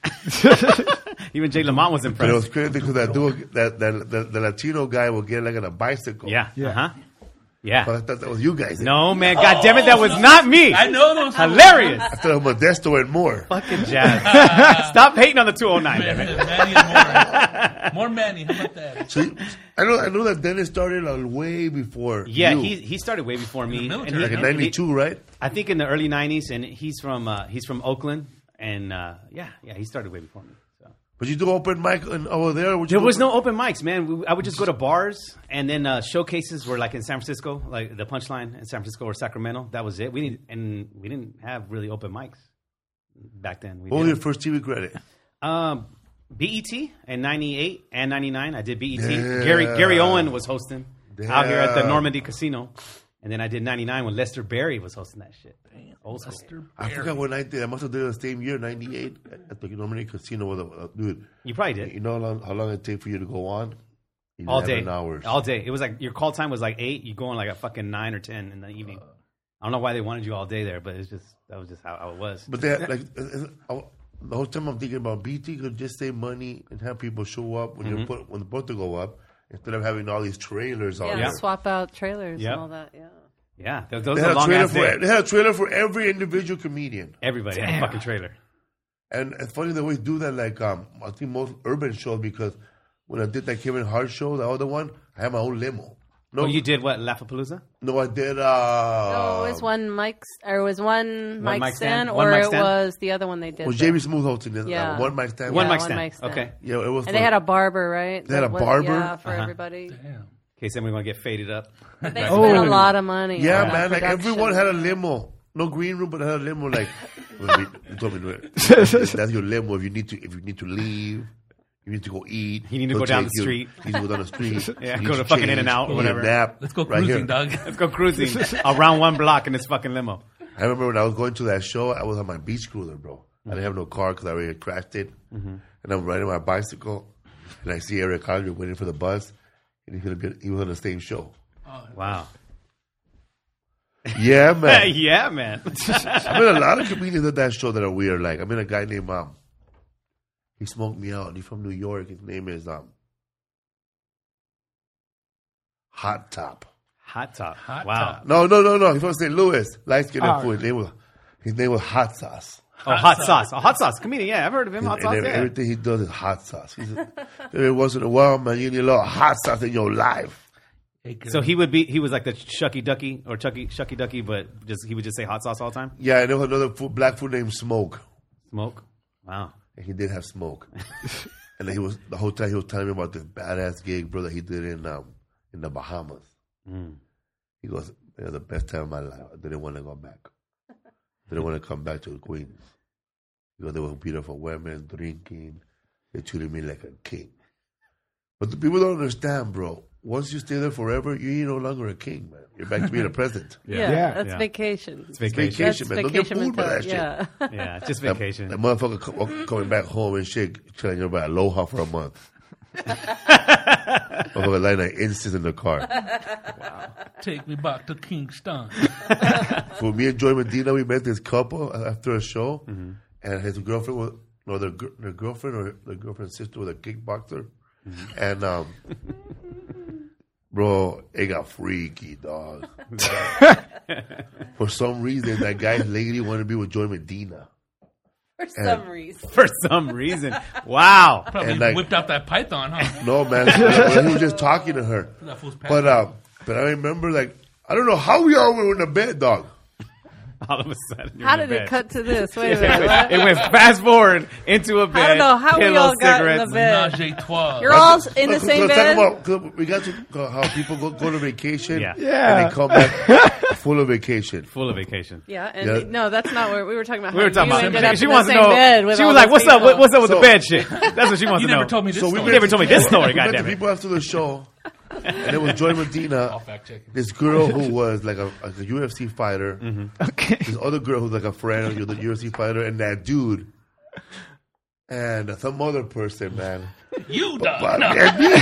Even Jay Lamont was But it was impressed. crazy because that dude, that, that, the, the Latino guy would get like on a bicycle. Yeah, Yeah. uh huh, But yeah. I thought that was you guys. No man, god damn it, that was not me. I know those. Hilarious. I thought it was Modesto and more. Fucking jazz. Stop hating on the two oh nine. Man, damn it. Manny and more. More Manny. How about that? So I know, I know that Dennis started uh, way before. Yeah, you. he he started way before me. In the military. And he- like in and he- ninety-two, right? I think in the early nineties, and he's from uh, he's from Oakland, and uh, yeah, yeah, he started way before me. So. But you do open mic and over there. Would you There go- was no open mics, man. We, I would just go to bars, and then uh, showcases were like in San Francisco, like the Punchline in San Francisco or Sacramento. That was it. We didn't, and we didn't have really open mics back then. We What was your didn't. first T V credit? Um, B E T in ninety-eight and ninety-nine. I did B E T. Damn. Gary Gary Owen was hosting out here at the Damn. Normandy Casino, and then I did ninety-nine when Lester Berry was hosting that shit. Old school. I forgot when I did. I must have did it the same year, ninety-eight, at the Normandy Casino with a, uh, dude. You probably did. You know how long, how long it take for you to go on? All day. eleven hours. All day. It was like your call time was like eight. You go on like a fucking nine or ten in the evening. I don't know why they wanted you all day there, but it's just that was just how, how it was. But they had, like uh, uh, the whole time I'm thinking about B T could just save money and have people show up when Mm-hmm. you're put when the boat to go up instead of having all these trailers out Yeah, there. swap out trailers Yep. and all that. Yeah. Yeah, those, those They are had, a long trailer ass for, days. they had a trailer for every individual comedian. Everybody had a fucking trailer. And it's funny they always do that. Like um, I think most urban shows because when I did that Kevin Hart show, the other one, I had my own limo. No, Oh, you did what? Laugh-A-Palooza? no, I did. Uh, No, it was one Mike's, or it was one, Mike mic stand, stand? One or mic it stand? was the other one they did. was there. J B Smooth hosting it. Yeah. Uh, one mic stand. One Yeah, mic one stand. mic stand. Okay. Yeah, it was. And they had a barber, right? They had That a was- barber? Yeah, for Uh-huh. everybody. In case then we're going to get faded up. But they Oh. spent a lot of money. Yeah, on man. Like production. everyone had a limo. No green room, but had a limo. Like you told me, that's your limo. If you need to, if you need to leave, you need to go eat. You need to he'll go down take the you. street. You need to go down the street. Yeah, You go need to fucking change. In-N-Out or You need a whatever. Nap. Let's go right cruising, here. dog. Let's go cruising around one block in this fucking limo. I remember when I was going to that show, I was on my beach cruiser, bro. I didn't have no car because I already crashed it. Mm-hmm. And I'm riding my bicycle, and I see Eric Andre waiting for the bus, and he's gonna be, he was on the same show. Wow. Yeah, man. yeah, man. I mean, a lot of comedians at that show that are weird. Like, I mean, a guy named, um, he smoked me out. He's from New York. His name is um, Hot Top. Hot top. Hot wow. top. No, no, no, no. He's from Saint Louis. Light skinned Oh. fool. His name was, his name was Hot Sauce. Oh, hot sauce. Oh, hot sauce. Comedian. Yeah, I've heard of him. Hot And sauce. every- Yeah. everything he does is hot sauce. He said, every once in a while, man, you need a little hot sauce in your life. Hey, girl. So he would be. He was like the Shucky Ducky or Chucky Shucky Ducky, but just he would just say hot sauce all the time. Yeah, and there was another food, black food named Smoke. Smoke. Wow. And he did have smoke. And then he was the whole time he was telling me about this badass gig, bro, that he did in um, in the Bahamas. Mm. He goes, it was the best time of my life. I didn't want to go back. Didn't want to come back to the Queens. Because there were beautiful women drinking. They treated me like a king. But the people don't understand, bro. Once you stay there forever, you're no longer a king, man. You're back to being a president. Yeah, Yeah. that's Yeah. vacation. It's It's vacation. vacation, man. Don't get vacation fooled by that mentality, shit. yeah. Yeah, just That- vacation. That, motherfucker co- coming back home and shit, telling you about aloha for a month. Motherfucker lying like incense in the car. Take me back to Kingston. For me and Joy Medina, we met this couple after a show, Mm-hmm. and his girlfriend was, no, their, gir- their girlfriend or their girlfriend's sister was a kickboxer. Mm-hmm. And, um, bro, it got freaky, dog. For some reason, that guy's lady wanted to be with Joy Medina. For some reason. For some reason. Wow. Probably And, like- whipped out that python, huh? No, man, he was just talking to her. That fool's But, uh, but I remember, like, I don't know how we all were in the bed, dog. All of a sudden. you're How in the did it bed. cut to this? Wait a It minute. went, what? it went fast forward into a bed. I don't know how we pillow, all got in cigarettes. the bed. Menage a trois. You're all in the Let's same talk bed? about- 'cause we got to uh, how people go, go to vacation, Yeah. Yeah. and they come back full of vacation. Full of vacation. Yeah, and Yeah. no, that's not what we were talking about. We how were talking you about. ended up She in wants the to same know. bed with She all was like, those "What's up? people. What, what's up with So- the bed shit?" That's what she wants You to know. never told me this So we story. You never told me this story. We met the Goddamn it. people after the show, and it was Joy Medina, I'll fact check it. this girl who was like a, like a U F C fighter, Okay. this other girl who's like a friend of the U F C fighter, and that dude, and some other person, man. You, dog. But, No. and me,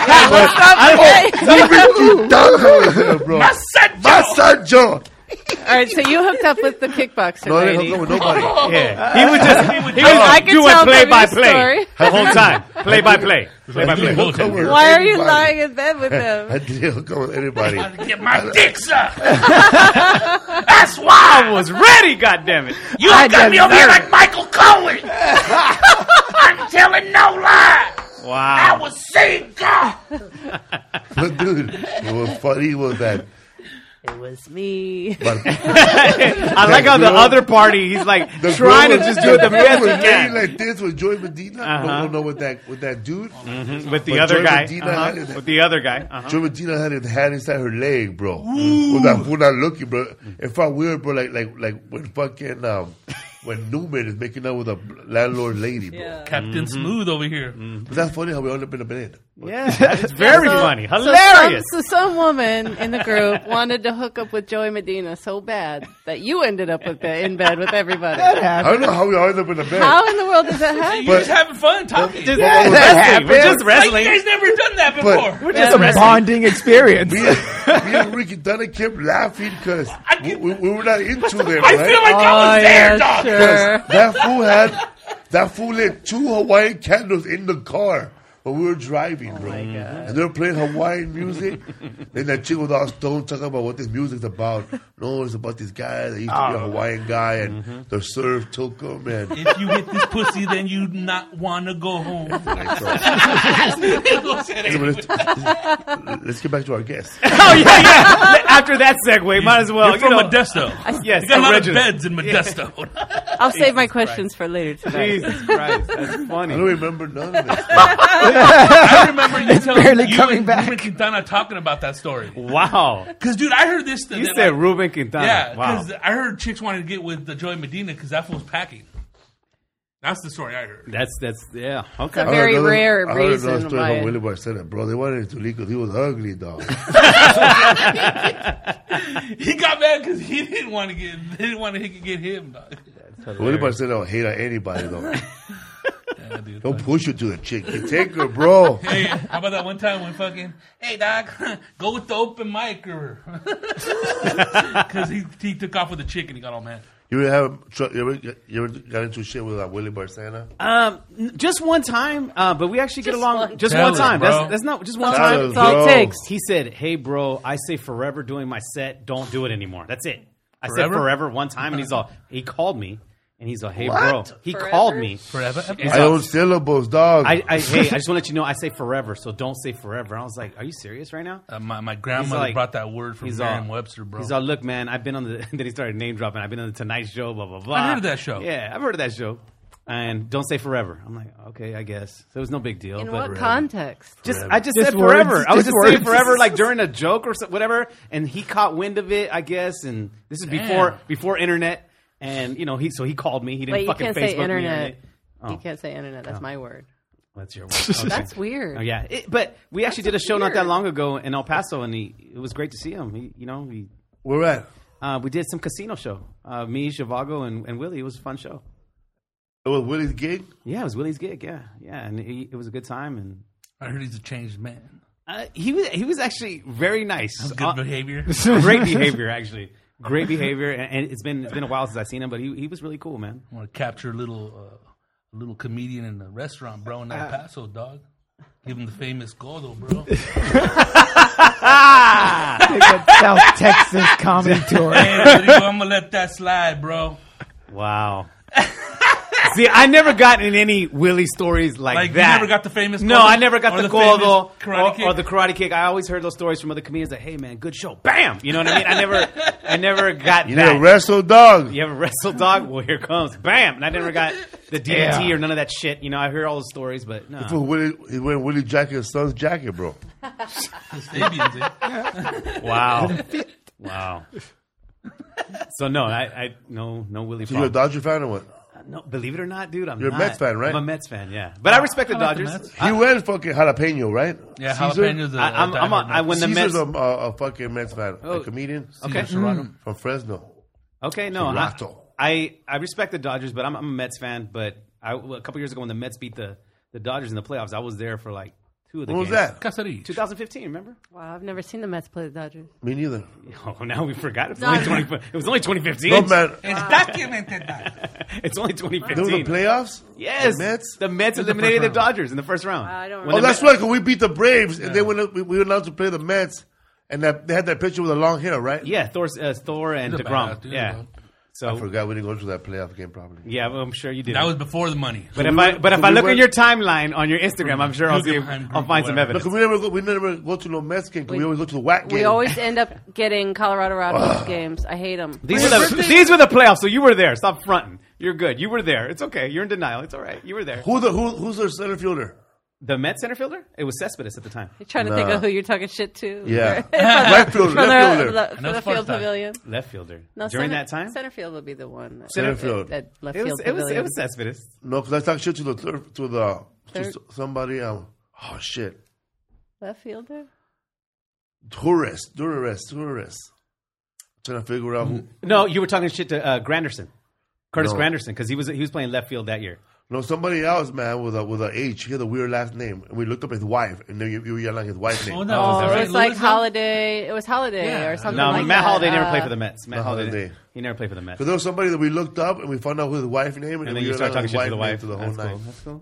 Okay. dog, bro. My son, My Joe. son Joe. All right, so you hooked up with the kickboxer No, I didn't lady. hook up with nobody. Yeah, he would just he, would was I could doing tell play from by your play story. the whole time. Play by play, play by I didn't play. hook up with Why are you anybody. lying in bed with I him? didn't hook up with anybody. I get my dick sucked. That's why. I was ready. God damn it! You I got me over here deserve like Michael Cohen. I'm telling no lie. I Wow. was seeing God. But dude, it was funny was that. It was me. But I like how the girl- other party he's like the trying to girl- just do it the girl best was he laying can like this with Joy Medina. Uh-huh. No, no, no, with that with that dude. with the But other Joy guy. Medina Uh-huh. had it- With the other guy. Uh-huh. Joy Medina had his hand inside her leg, bro. With that fool not looking, bro. It felt weird, bro. Like like like when fucking um when Newman is making out with a landlord lady, bro. Yeah. Captain Smooth over here. But that's funny how we all up in the bed. Yeah, it's very So- funny, so hilarious. some, so some woman in the group wanted to hook up with Joey Medina so bad that you ended up with the, in bed with everybody. I don't know how we all end up in the bed. How in the world does that happen? You're just having fun talking. Just Yeah, wrestling. that We're just happens. like you wrestling. guys never done that But- before. We're Yeah. just It's a wrestling. bonding experience. Me and, me and Ricky Dunn kept laughing because I we, can- we, we were not into them, I right? feel like I Oh, was there, yeah, dog. sure. That fool had that fool lit two Hawaiian candles in the car But we were driving, bro. my God. And they were playing Hawaiian music. Then that chick was all stoned talking about what this music's about. No, it's about this guy that used to be a Hawaiian guy and Mm-hmm. the surf took him. And If you hit this pussy, then you not want to go home. let's, let's get back to our guest. Oh yeah, yeah. After that segue, might as well. You're from you know, Modesto. Yes, You got a lot of original. beds in Modesto. I'll save my questions for later tonight. Jesus Christ, that's I don't funny. remember none of it. I remember you telling barely you coming and back. Ruben Quintana talking about that story. Wow, Because, dude, I heard this. you that, said like, Ruben Quintana. yeah, wow. because I heard chicks wanted to get with the Joey Medina because that fool was packing. That's the story I heard. That's that's yeah. A Okay. I heard very another- rare I heard another reason story why. from Willie Barcena, bro. They wanted him to leave because he was ugly, dog. He got mad because he didn't want to get. They didn't want to get him. Dog. Willie Barcena don't hate on anybody, though. Yeah, dude. Don't push her to the chick. You take her, bro. Hey, how about that one time when fucking, hey, dog, go with the open mic or. Because he, he took off with the chick and he got all mad. You ever have tr- you ever, you ever got into shit with uh, Willie Barcena? Um, n- just one time, uh, but we actually get Just along. one just Tell one us, time. bro. That's that's not just one Tell time. us, That's all bro. it takes. He said, "Hey, bro, I say forever doing my set. Don't do it anymore. That's it." I Forever? said forever one time, and he's all. He called me, and he's all, "Hey, What? bro." He Forever? called me. Forever. I own syllables, dog. I, I hey, I just want to let you know I say forever, so don't say forever. I was like, "Are you serious right now?" Uh, my, my grandmother like- brought that word from he's all- Merriam-Webster, bro. He's all, "Look, man, I've been on the." Then he started name dropping. I've been on the Tonight Show, blah blah blah. I heard of that show. Yeah, I've heard of that show. And don't say forever. I'm like, okay, I guess. So it was no big deal. In but what context? Just I just, Just said forever. words, I was just just saying words. forever, like during a joke or so, whatever. And he caught wind of it, I guess. And this is Damn. before before internet. And you know, he so he called me. He didn't Wait, you fucking can't Facebook say me or internet. anything. Oh. You can't say internet. That's my word. That's your word. Okay. That's weird. Oh, yeah, It- but we actually did a That's show not that weird. long ago in El Paso, and he it was great to see him. He, you know, he Where at? uh, we did some casino show. Uh, me, Zhivago, and, and Willie. It was a fun show. It was Willie's gig? Yeah, it was Willie's gig. Yeah, yeah, and he, it was a good time. And I heard he's a changed man. uh, he was he was actually very nice. Good Uh, behavior. great behavior, actually. Great behavior, and, and it's been it's been a while since I've seen him, but he he was really cool, man. I want to capture a little, uh, a little comedian in the restaurant, bro, in El Uh, Paso, dog. Give him the famous Gordo, bro. Take a South Texas comedy tour. Hey, Rodrigo, I'm gonna let that slide, bro. Wow. See, I never got in any Willie stories like, Like, you that. never got the famous No, Gordo? I never got Or the, the famous Gordo Karate or, Kick? or the Karate Kick. I always heard those stories from other comedians like, "Hey, man, good show, bam!" You know what I mean? I never, I never got You that. never wrestle, dog? You have a wrestle dog? Well, here comes, bam! And I never got the D D T Yeah. or none of that shit. You know, I heard all the stories, but no. For Willie, he wearing Willie Jacket's son's jacket, bro. Fabian's it. Wow, wow. So no, I, I no, no Willie. So you're a problem. Dodger fan or what? No, believe it or not, dude, I'm You're a not. Mets fan, right? I'm a Mets fan, yeah. But I respect the I like the Dodgers. Mets. He went fucking jalapeno, right? Yeah, Caesar? Jalapenos. A, I- I'm- I'm a- diehard I- when the Caesar's Mets- a, a, a fucking Mets fan, Oh. a comedian Okay. Caesar Serrano. from Fresno. Okay, no, I, Toronto. I I respect the Dodgers, but I'm, I'm a Mets fan. But I, well, a couple years ago when the Mets beat the, the Dodgers in the playoffs, I was there for like two of the When was games. that? Caceres. twenty fifteen, remember? Wow, I've never seen the Mets play the Dodgers. Me neither. Oh, now we forgot. It was No. only twenty. It was only twenty fifteen. No, man. It's documented that. It's only twenty There was the fifteen. playoffs? Yes, The Mets? The Mets In the eliminated the, first round. Dodgers in the first round. I don't When Oh, the that's Met- right, because we beat the Braves, and then when we, we went out to play the Mets, and that, they had that picture with the long hair, right? Yeah, Thor, uh, Thor and He's a Degrom. badass dude, yeah. bro. So I forgot we didn't go to that playoff game properly. yeah, well, I'm sure you did. That was before the money. But So if we I went- but if so I we look went- at your timeline on your Instagram, I'm sure I'll see. Guggenheim I'll Group, find some whatever. evidence. Look, we never go, we never go to no Mets game, 'cause we, We- always go to the whack game. We always end up getting Colorado Rockies games. I hate them. These were the these were the playoffs, so you were there. Stop fronting. You're good. You were there. It's okay. You're in denial. It's all right. You were there. Who the who, who's their center fielder? The Mets center fielder? It was Cespedes at the time. You're trying to Nah. think of who you're talking shit to. Yeah. from Right fielder, the, left fielder. the, And that the was field first time. pavilion. Left fielder. No, During center, that time? center field would be the one. That, Center that- field. That left It was field it was pavilion. it was Cespedes. No, because I talked shit to the third, to the to Third? s- somebody. Um, oh shit, Left fielder. Torres, Torres, Torres. Trying to figure out who. No, you were talking shit to uh, Granderson. Curtis No. Granderson, because he was he was playing left field that year. No, somebody else, man, with a with a H. He had a weird last name, and we looked up his wife, and then you, you were yelling his wife's name. Oh, no. Oh, was that it right? was like Louisville? Holiday. It was Holiday Yeah. or something No, like Matt that. Holliday never Uh, played for the Mets. Matt Matt Holliday, Holliday. he never played for the Mets. Because there was somebody that we looked up, and we found out who his wife's name, and, And we then you were start yelling talking his shit to the name wife. to the whole That's night. cool. That's cool.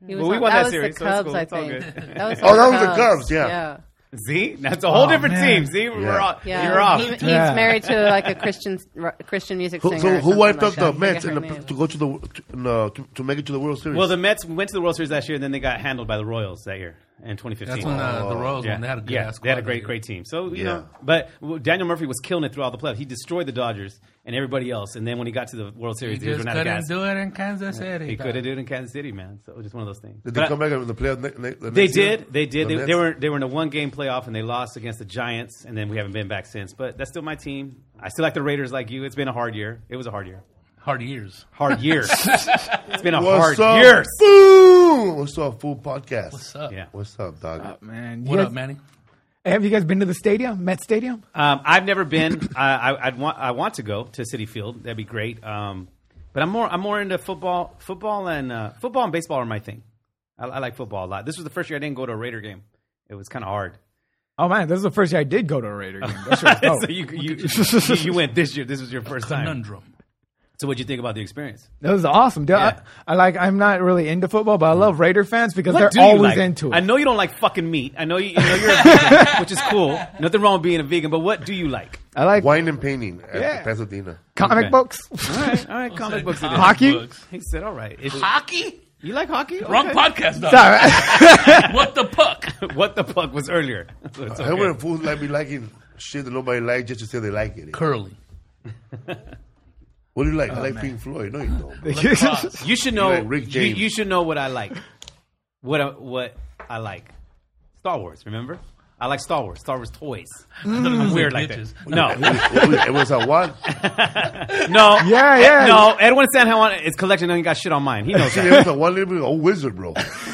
He was Well, we on- won that that was series, the so it's Cubs, cool. I It's all think. good. That was Oh, that the was the Cubs, yeah. Yeah. See, that's a whole Oh, different man. team. See, we're Yeah. off. Yeah. You're off. He, he's Yeah. married to like a Christian r- Christian music Who, singer. so or who something wiped like up that. the I forget Mets her in the, name. to go to the to, no, to, to make it to the World Series? Well, the Mets went to the World Series last year, and then they got handled by the Royals that year in twenty fifteen. That's when uh, the Royals yeah, won. They had a good yeah, ass they had a squad great, that great team. So you Yeah. know, but well, Daniel Murphy was killing it through all the playoffs. He destroyed the Dodgers and everybody else. And then when he got to the World year. Series, He he was just running out of couldn't gas. do it in Kansas City. He could have did it in Kansas City, man. So it was just one of those things. Did they But come back in the playoffs? Ne- ne- the They next year? did. They did. The They, Mets? they were they were in a one game playoff and they lost against the Giants, and then we haven't been back since. But that's still my team. I still like the Raiders, like you. It's been a hard year. It was a hard year. Hard years. Hard year. It's been a What's hard up, year. Boom! What's up, full podcast? What's up? Yeah. What's up, dog? Oh, man. You What guys- up, Manny? Have you guys been to the stadium, Met Stadium? Um, I've never been. I, I, I'd want. I want to go to Citi Field. That'd be great. Um, but I'm more. I'm more into football. Football and uh, football and baseball are my thing. I, I like football a lot. This was the first year I didn't go to a Raider game. It was kind of hard. Oh man, this is the first year I did go to a Raider game. That shit was dope. so you you, you you went this year. This was your first time. Conundrum. So what'd you think about the experience? That was awesome. Dude, Yeah. I, I like. I'm not really into football, but I love Raider fans because What they're do you always like? into it. I know you don't like fucking meat. I know you, you know you're a vegan, which is cool. Nothing wrong with being a vegan. But what do you like? I like Wine and painting at Yeah. Pasadena. comic Okay. books. All right, all right. Comic books. it is. Hockey? Books. He said, "All right." It's- Hockey? you like hockey? Wrong Okay. podcast, dog. Sorry. What the puck? What the fuck was earlier? So it's I okay. wouldn't fools like me liking shit that nobody likes just to say they like it. Curly. What do you like? Oh, I like Pink Floyd. No, you don't. You should know. You like Rick you, James. you should know what I like. What I, what I like. Star Wars. Remember? I like Star Wars. Star Wars toys. I'm weird like that. bitches. No, It was a what? no. Yeah, Ed- yeah. no, Edwin San Juan is collection ain't got shit on mine. He knows It that. was a one little bit old wizard, bro.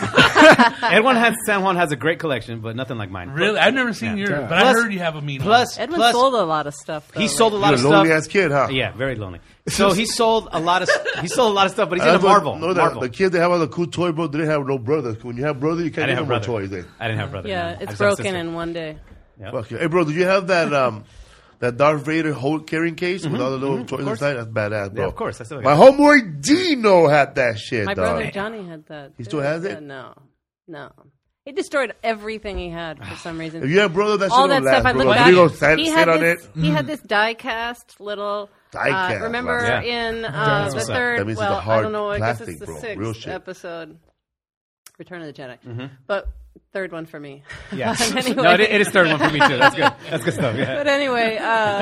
Edwin has San Juan has a great collection, but nothing like mine. Really? I've never seen Yeah. yours, but Plus- I heard you have a mean Plus, Edwin plus sold a lot of stuff. Though, he sold a like- lot You're of a lonely stuff. ass kid, huh? Yeah, very lonely. So he sold a lot of he sold a lot of stuff, but he's I into don't Marvel. know that Marvel. the kids that have all the cool toy, bro, they didn't have no brothers. When you have brother, you I can't didn't get have no more brother. toys. Then. I didn't have brother. no. Yeah, I it's just have a broken sister. in one day. Yep. Fuck you. Hey, bro, did you have that um that Darth Vader whole carrying case with all the little toys course. inside? That's badass, bro. Yeah, of course. I still My got it. homeboy Dino had that shit, My dog. brother Johnny had that. He still too. has it? Yeah, no, no. He destroyed everything he had for some reason. If you have brother, that shit All don't that last, stuff I bro. look Like, back. you go sit, he sit had on this, it. He had this die-cast little. Die-cast, uh, remember wow. in uh, That's the what's up. third? That means it's well, a hard I don't know. I guess plastic, it's the bro. sixth Real shit. episode. Return of the Jedi. Mm-hmm. But third one for me. Yeah. But anyway. No, it, it is third one for me too. That's good. That's good stuff. Yeah. But anyway,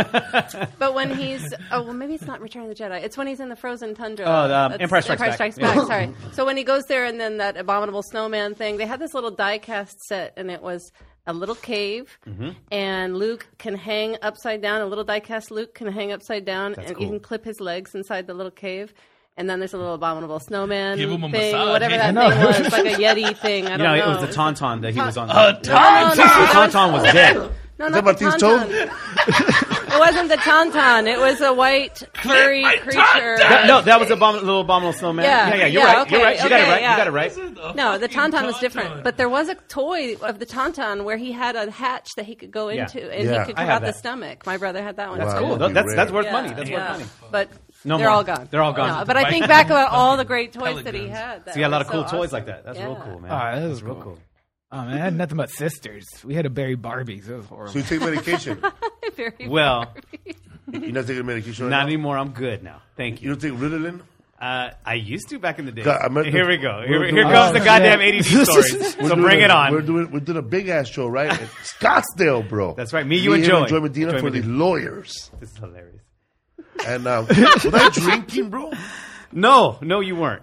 uh, but when he's oh well, maybe it's not Return of the Jedi. It's when he's in the frozen tundra. Oh, the, um, That's Empire Strikes Back. Empire Strikes Yeah. Back. Sorry. So when he goes there, and then that abominable snowman thing, they had this little die-cast set, and it was a little cave, Mm-hmm. and Luke can hang upside down. A little die-cast Luke can hang upside down, and cool. you can clip his legs inside the little cave. And then there's a little abominable snowman Give him a thing, massage. whatever I that know. thing was, like a Yeti thing. I You don't know, know. it was the tauntaun that he was on. A No, no, tauntaun. no, The tauntaun was dead. No, Is not that the Martin's toe? tauntaun. It wasn't the tauntaun. It was a white furry my creature. tauntaun! That- no, that was a bomb, little abominable snowman. Yeah, yeah, yeah you're yeah, right. You're okay, right. You got it okay, right. yeah. You got it right. No, the Fucking tauntaun was tauntaun. different. But there was a toy of the tauntaun where he had a hatch that he could go Yeah. into, and Yeah. he could I come have out the that. stomach. My brother had that one. That's Wow. too. cool. That'd That's be that's rare. worth money. That's yeah. worth money. But No they're more. all gone. They're all gone. No, but I think back about all the great toys Pellet that he guns. had. That So you got a lot were of cool so toys awesome. like that. That's real Yeah. cool, man. Oh, that was That's real cool. cool. Oh man, I had nothing but sisters. We had to bury Barbies. It was horrible. So you take medication. Very Well, You're not taking medication right not now? anymore. I'm good now. Thank You you. don't take Ritalin? Uh, I used to back in the day. God, I meant Here to- we go. we're Here, doing- here comes Oh, the goddamn shit. A D D stories. We're So doing bring a- it on. We're doing we're doing a big ass show, right? In Scottsdale, bro. That's right. Me, you, Me, and him, Joey. Joy Medina Joey for the Medina. lawyers. This is hilarious. And um, was I drinking, bro? No, no, you weren't.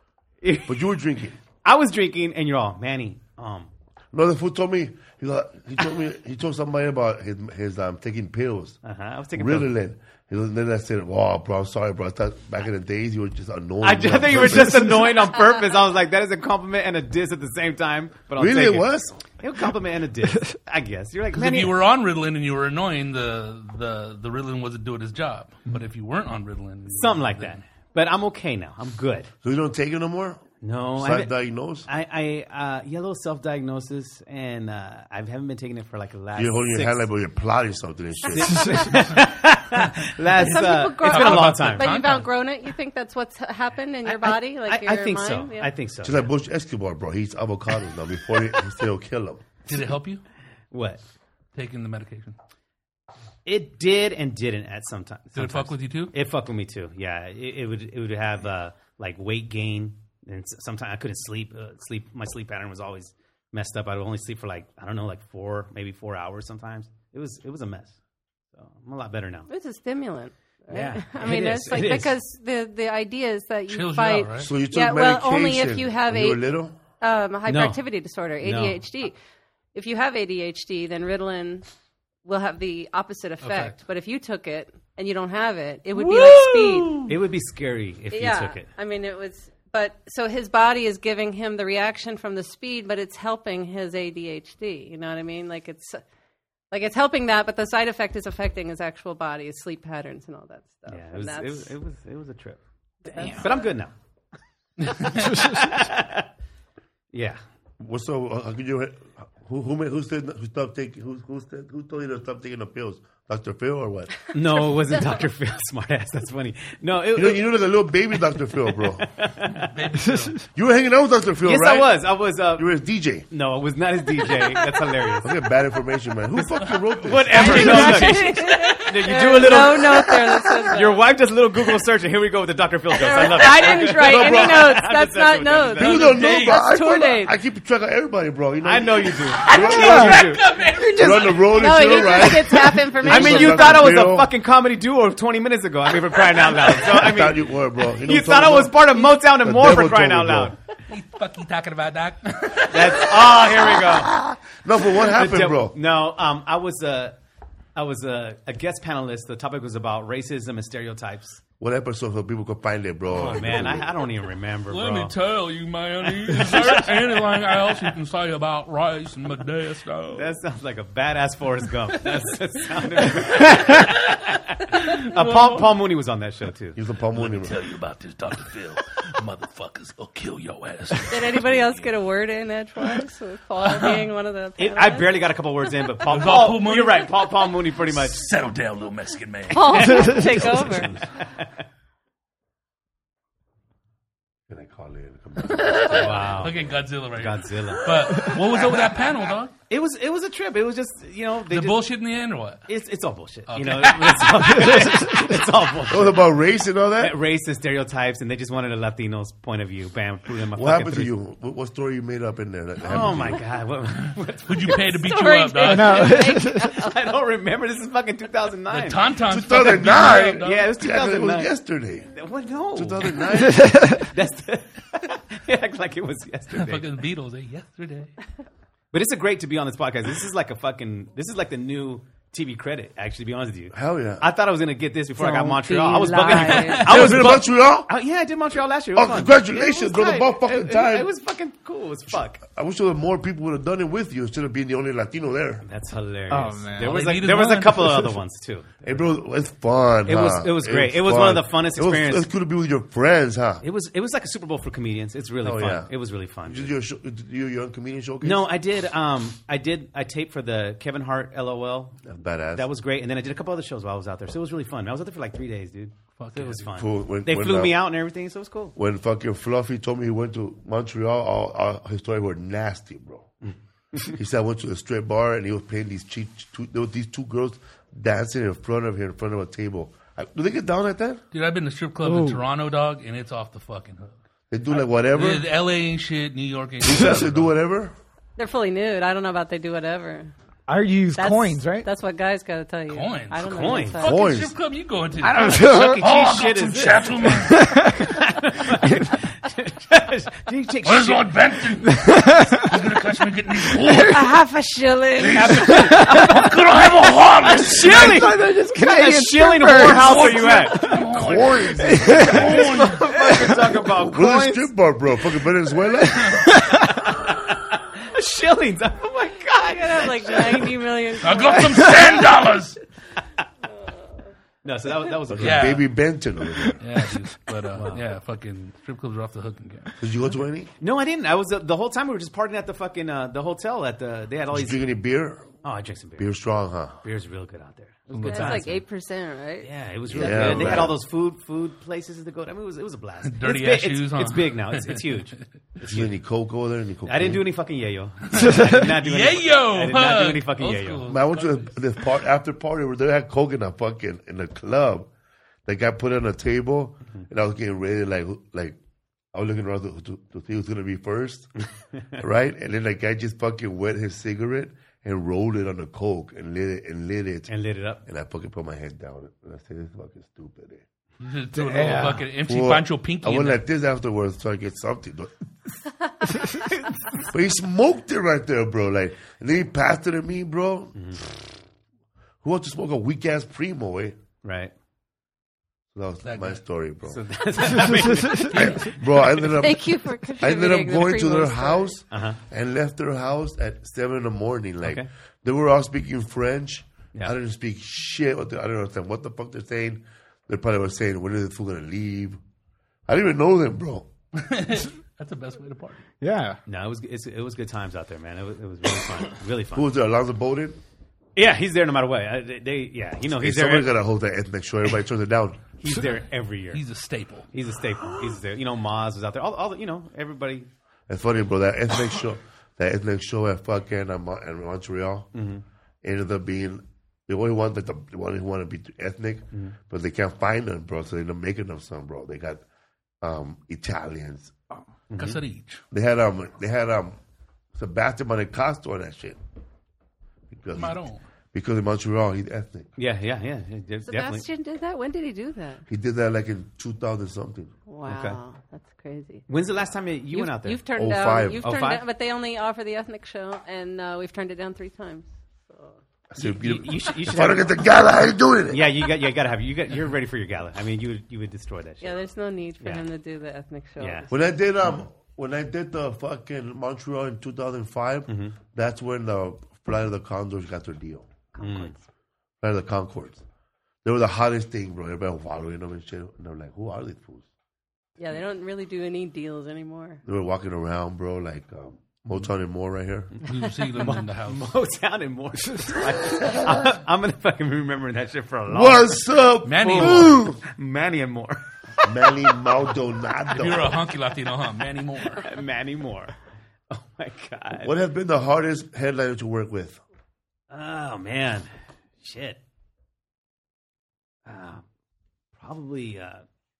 But you were drinking. I was drinking, and you're all Manny. Um, No, the fool told me he, got, he told me he told somebody about his his um taking pills, uh-huh. I was taking pills. Ritalin. He was, then I said, "Oh, bro, I'm sorry, bro. I thought back in the days you were just annoying." I me just on think you were purpose." just annoying on purpose. I was like, that is a compliment and a diss at the same time. But I'll Really, take it was. It was a compliment and a diss. I guess you're like, Because man, if you were on Ritalin and you were annoying, the the the Ritalin wasn't doing his job. But if you weren't on Ritalin, something like that. But I'm okay now. I'm good. So you don't take it no more? No, I haven't- Self-diagnosed? I, I uh, yeah, a little self-diagnosis, and uh, I haven't been taking it for like the last. You're holding your six, hand like well, you're plotting something and shit. last. Some Uh, people grow it's been a up, long time. But you've outgrown it. You think that's what's ha- happened in your I- body, like I, your I think mind? so. Yeah. I think so. Just like Bush Escobar, bro. He eats avocados now before he, he still kill him. Did it help you What? taking the medication? It did and didn't at some time. Did it fuck with you too? It fucked with me too. Yeah, it, it would it would have uh, like weight gain, and sometimes I couldn't sleep. Uh, sleep. My sleep pattern was always messed up. I would only sleep for like I don't know, like four, maybe four hours. Sometimes it was it was a mess. So I'm a lot better now. It's a stimulant. Right? Yeah, I mean, it it's is, like it is. because the the idea is that you Chills you fight. out, right? So you took Yeah, well, medication only if you have when you a- were little? Um, hyperactivity disorder, A D No. H D. If you have A D H D, then Ritalin will have the opposite effect. Effect. But if you took it and you don't have it, it would be like speed. It would be scary if Yeah, you took it. I mean, it was. But so his body is giving him the reaction from the speed, but it's helping his A D H D. You know what I mean? Like it's like it's helping that, but the side effect is affecting his actual body, his sleep patterns, and all that stuff. Yeah, it And was, that's- it was it was it was a trip. But I'm good now. Yeah. What's so? Uh, how could you? Who who made, who said who stopped taking? Who who said who told you to stop taking the pills? Doctor Phil or what? No, it wasn't Doctor Phil. Smart ass. That's funny. No, it, You know, it- you know, there's a little baby Doctor Phil, bro. You were hanging out with Doctor Phil, yes, right? I was. I was. Uh, You were his D J. no, it was not his D J. That's hilarious. I get bad information, man. Who fucking wrote this? Whatever. You, know, look, you do a little. no note there that says that. Your wife does a little Google search, and here we go with the Doctor Phil jokes. I love it. I didn't write No, any bro. notes. I'm That's just not messing with notes. you. You don't know, bro. I, That's tour follow- dates. I keep track of everybody, bro. You know, I know you do. You're, I know you do. you're on the road No, and he shit, just right? gets half information. I mean, you Doctor thought I was Phil. a fucking comedy duo twenty minutes ago. I mean, for crying out loud. So I I thought mean, you were, bro. You, know you what thought I'm I was talking part of Motown and The more for devil crying told out me, bro. loud. What the fuck you talking about, Doc? That's oh, here we go. about? No, but what happened, The- bro? No, um, I was a, I was a, a guest panelist. The topic was about racism and stereotypes. What episode so people could find it, bro? Oh man, I, I don't even remember, Let bro. me tell you, man. Is there anything else you can say about race and Modesto? That sounds like a badass Forrest Gump. That's, that sounded. uh, Paul, Paul Mooney was on that show too. He was a Paul Mooney, bro. Tell you about this, Doctor Phil. Motherfuckers will kill your ass. Did anybody else get a word in edgewise with Paul being one of the It, I panelists? barely got a couple words in, but Paul, all Paul, Paul Mooney? you're right. Paul, Paul Mooney, pretty much. Settle down, little Mexican man. Paul, take over. Can I call in? Come on. Wow, Look at Godzilla right here. Godzilla. But what was up with that panel, dog? It was, it was a trip. It was just, you know, they The just, bullshit in the end or what? It's, it's all bullshit. Okay. You know, it's all, it's all bullshit. It was about race and all that? Race and stereotypes, and they just wanted a Latino's point of view. Bam, put them a What fucking happened to three- you? What, what story you made up in there? That happened Oh to my you? god! What, what, Who'd you pay to beat you Sorry, up, dog? No. I don't remember. This is fucking two thousand The nine. Tauntauns two thousand nine? Yeah, it was two Yeah, it thousand was nine. yesterday. What? No. two thousand nine? That's the, you act like it was yesterday. Fucking Beatles, eh? Yesterday. But it's a great to be on this podcast. This is like a fucking. This is like the new T V credit. Actually, to be honest with you. Hell yeah. I thought I was gonna get this before I got Don't Montreal. be I was bugging. lying. I was in bugging. Montreal? Oh, yeah, I did Montreal last year. It was Oh, fun. congratulations, It was brother. tight. About fucking It- it- time. It was fucking cool as fuck. I wish there were more people would have done it with you instead of being the only Latino there. That's hilarious. Oh, man. There All was they like, need is there was a one. couple of other ones too. Hey, bro, it's fun. It was- huh? it was great. It was one of the funnest It was- experiences. It's cool to be with your friends, huh? It was it was like a Super Bowl for comedians. It's really Oh, fun. yeah. It was really fun. Did you do your, show, did you do your young comedian showcase? No, I did. Um, I did. I taped for the Kevin Hart L O L. That's badass. That was great. And then I did a couple other shows while I was out there. So it was really fun. I was out there for like three days, dude. Fuck it yeah, was dude. fun. Cool. When- they when, flew uh, me out and everything, so it was cool. When fucking Fluffy told me he went to Montreal, all, all his stories were nasty, bro. He said I went to a strip bar and he was playing these cheap. Two, there were these two girls dancing in front of him, in front of a table. I, do they get down like that? Dude, I've been to strip clubs in Toronto, dog, and it's off the fucking hook. They do like whatever. Dude, L A ain't shit, New York ain't He says they shit. do whatever. They're fully nude. I don't know about they do whatever. I use That's, coins, right? That's what guys got to tell you. Coins? I don't know. Coins. what's that. Fucking Coins. strip club you going to? I don't Chuck know. E. Oh, I Cheese got shit some is this? gentlemen. Do you take Where's shit? Lord Benton? He's gonna catch me getting these balls. A half a shilling. Could I have a harlot? Shilling. They're just What kind of Canadian shilling strippers. whorehouse are you at? Coins. We're talking about Where's the coins. strip bar, bro? Fucking Venezuela? Shillings. Oh my god. I have like ninety million. I got some ten dollars. No, so that was that was a Yeah. Baby Benton over there. Yeah, dude. But uh, yeah, fucking strip clubs are off the hook again. Did you go to any? No, I didn't. I was uh, the whole time we were just partying at the fucking uh, the hotel at the. They had all Did you these. drink any beer? Oh, I drank some beer. Beer strong, huh? Beer's real good out there. It was good That's times. like man. eight percent, right? Yeah, it was really Yeah, good. They had man. all those food food places to go. I mean, it was it was a blast. Dirty it's ass big, shoes, It's, huh? it's big now. It's it's huge. Did you any coke over there? Any coke? I didn't do any fucking yayo. I did not do any. Yayo! I did not do any Huh. fucking Old yayo. school. Man, I went to this part after party where they had coke in a fucking in a club. They got put on a table, and I was getting ready, like like I was looking around to, to, to see who's gonna be first, right? And then the guy just fucking wet his cigarette and rolled it on the coke and lit it and lit it, And lit it up. and I fucking put my head down and I said, "This is fucking stupid." Eh? You should throw a Yeah. little fucking M C Well, Pancho Pinky I in went there. like this afterwards so I get something. But, but he smoked it right there, bro. Like, and then he passed it to me, bro. Who wants to smoke a weak ass Primo, eh? Right. So that was That my guy. story, bro. So that's, I mean, Bro, I ended up, Thank you for I ended up contributing. going to the their Primo house Uh-huh. and left their house at seven in the morning. Like, Okay. they were all speaking French. Yeah. I didn't speak shit. What the, I don't understand what the fuck they're saying. They probably were saying, when is this fool going to leave? I didn't even know them, bro. That's the best way to party. Yeah. no, it was it's, it was good times out there, man. It was, it was really fun. Really Who fun. was there? Alonzo Bowden? Yeah, he's there no matter what. I, they, they yeah, you know Hey, he's there. somebody's got to hold that ethnic show. Everybody turns it down. He's there every year. He's a staple. He's a staple. He's there. You know, Maz was out there. All, all the, you know, everybody. It's funny, bro. That ethnic show, that ethnic show at fucking um, in Montreal, Mm-hmm. ended up being they only want like the, the one who want to be ethnic, Mm-hmm. but they can't find them, bro. So they end up making them some, bro. They got um, Italians. Mm-hmm. Casarich. They had um, they had um, Sebastian Maniscalco on that shit because Maron. because in Montreal he's ethnic. Yeah, yeah, yeah. de- Definitely. Sebastian did that? When did he do that? He did that like in two thousand something. Wow, Okay. that's crazy. When's the last time you, you You've, went out there? you've turned Oh, down. five. You've Oh, turned five? down, but they only offer the ethnic show, and uh, we've turned it down three times. I said, you, you, you should. You should if I don't have, get the gala, I ain't doing it. yeah, you got. You got to have. You got. You're ready for your gala. I mean, you would. You would destroy that shit. Yeah, there's no need for Yeah. him to do the ethnic show. Yeah. When I did um when I did the fucking Montreal in two thousand five, Mm-hmm. that's when the Flight of the Condors got their deal. Concords. Flight of the Concords. They were the hottest thing, bro. Everybody was following them and shit. And I'm like, who are these fools? Yeah, they don't really do any deals anymore. They were walking around, bro, like um, Motown and more right here. We will see them in the house. Motown and more. I, I'm gonna fucking remember that shit for a long. What's up, Manny fool? Manny and more. Manny You're a Maldonado. hunky Latino, huh? Manny Moore. Manny Moore. Oh my god. What has been the hardest headliner to work with? Oh man, shit. Uh, probably. Uh, fuck,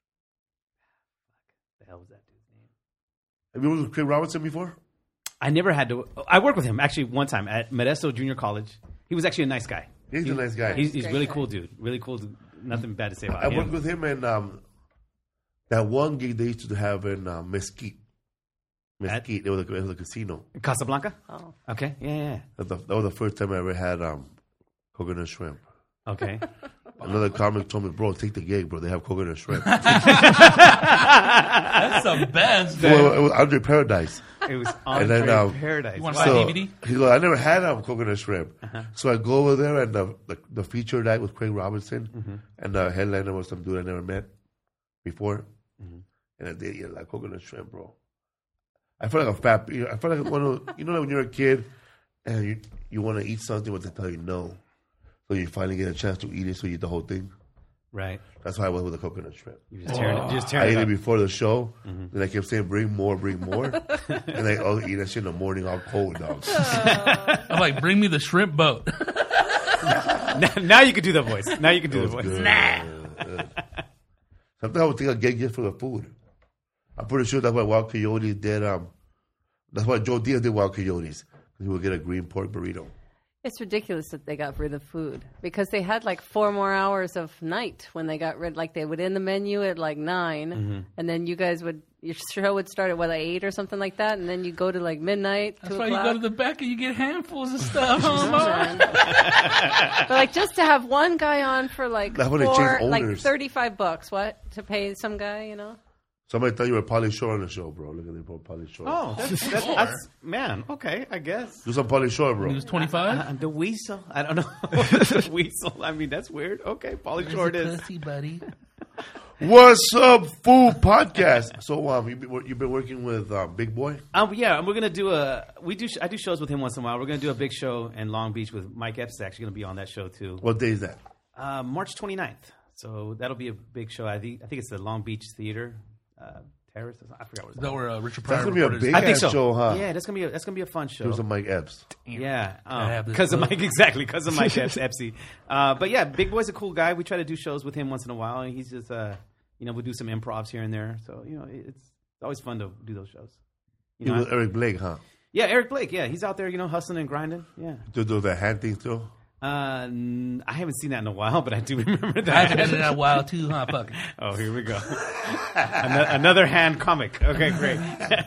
the hell was that dude's name? Have you worked with Craig Robinson before? I never had to. I worked with him actually one time at Modesto Junior College. He was actually a nice guy. He's a nice guy. He's, he's Great really guy. cool, dude. Really cool. Dude. Nothing bad to say about I him. worked with him in um, that one gig they used to have in uh, Mesquite. Mesquite. It was, a, it was a casino. Casablanca. Oh, Okay. Yeah. Yeah. That was the, that was the first time I ever had um, coconut shrimp. yeah. Okay. Another comic told me, bro, take the gig, bro. They have coconut shrimp. That's the best. well, it was Andre Paradise. It was And Andre then, um, Paradise. You want Wow. to buy So D V D? he goes, I never had um, coconut shrimp. So I go over there, and the, the, the feature night was Craig Robinson, and the headliner was some dude I never met before. And I did eat like coconut shrimp, bro. I felt like a fat. You know, I felt like one of you know like when you're a kid and you you want to eat something, but they tell you no, so you finally get a chance to eat it, so you eat the whole thing. Right. That's how I was with the coconut shrimp. You just tearing it. Just I tearing ate it it up. before the show, and I kept saying, "Bring more, bring more," and I oh, eat that shit in the morning, all cold, dog. I'm like, bring me the shrimp boat. now, now you can do the voice. Now you can do It the was voice. good. Yeah. Sometimes I would think I'd get just for the food. I'm pretty sure that's why Wild Coyotes did. Um, that's why Joe Diaz did Wild Coyotes. He would get a green pork burrito. it's ridiculous that they got rid of food because they had like four more hours of night when they got rid. Like they would end the menu at like nine, Mm-hmm. and then you guys would your show would start at what like eight or something like that, and then you go to like midnight. That's two why you o'clock. go to the back and you get handfuls of stuff. huh, Mo? But like just to have one guy on for like That's when they four, changed like owners. thirty-five bucks, what to pay some guy, you know? Somebody thought you were Pauly Shore on the show, bro. Look at they put Pauly Shore. Oh, that's, that's, that's man. Okay, I guess. Do some Pauly Shore, bro. He was twenty-five. Uh, the weasel. I don't know. The weasel. I mean, that's weird. Okay, Pauly Shore it is. Pussy, buddy. What's up, Fool Podcast? So, um, you been, you've been working with uh, Big Boy? Um, yeah, we're gonna do a. We do. I do shows with him once in a while. We're gonna do a big show in Long Beach with Mike Epps. Actually, gonna be on that show too. What day is that? Uh, March twenty-ninth. So that'll be a big show. I think. I think it's the Long Beach Theater. Uh, Terrace. I forgot what it's Is that called. where uh, Richard Pryor That's gonna be a recorded his- big I think ass so. show, huh? Yeah, that's gonna be a, that's gonna be a fun show. It was a Mike Epps. Yeah, I have this because of book. Mike, exactly, because of Mike Epps, Epsy. Uh, but yeah, Big Boy's a cool guy. We try to do shows with him once in a while. And he's just, uh, you know, we do some improvs here and there. So you know, it's always fun to do those shows. You You know, with Eric Blake, huh? yeah, Eric Blake. Yeah, he's out there, you know, hustling and grinding. Yeah. To do the hand thing too. Uh, n- I haven't seen that in a while, but I do remember I had to that. edit that wild too, huh? Fuck. Oh, here we go. another, another hand comic. Okay, great.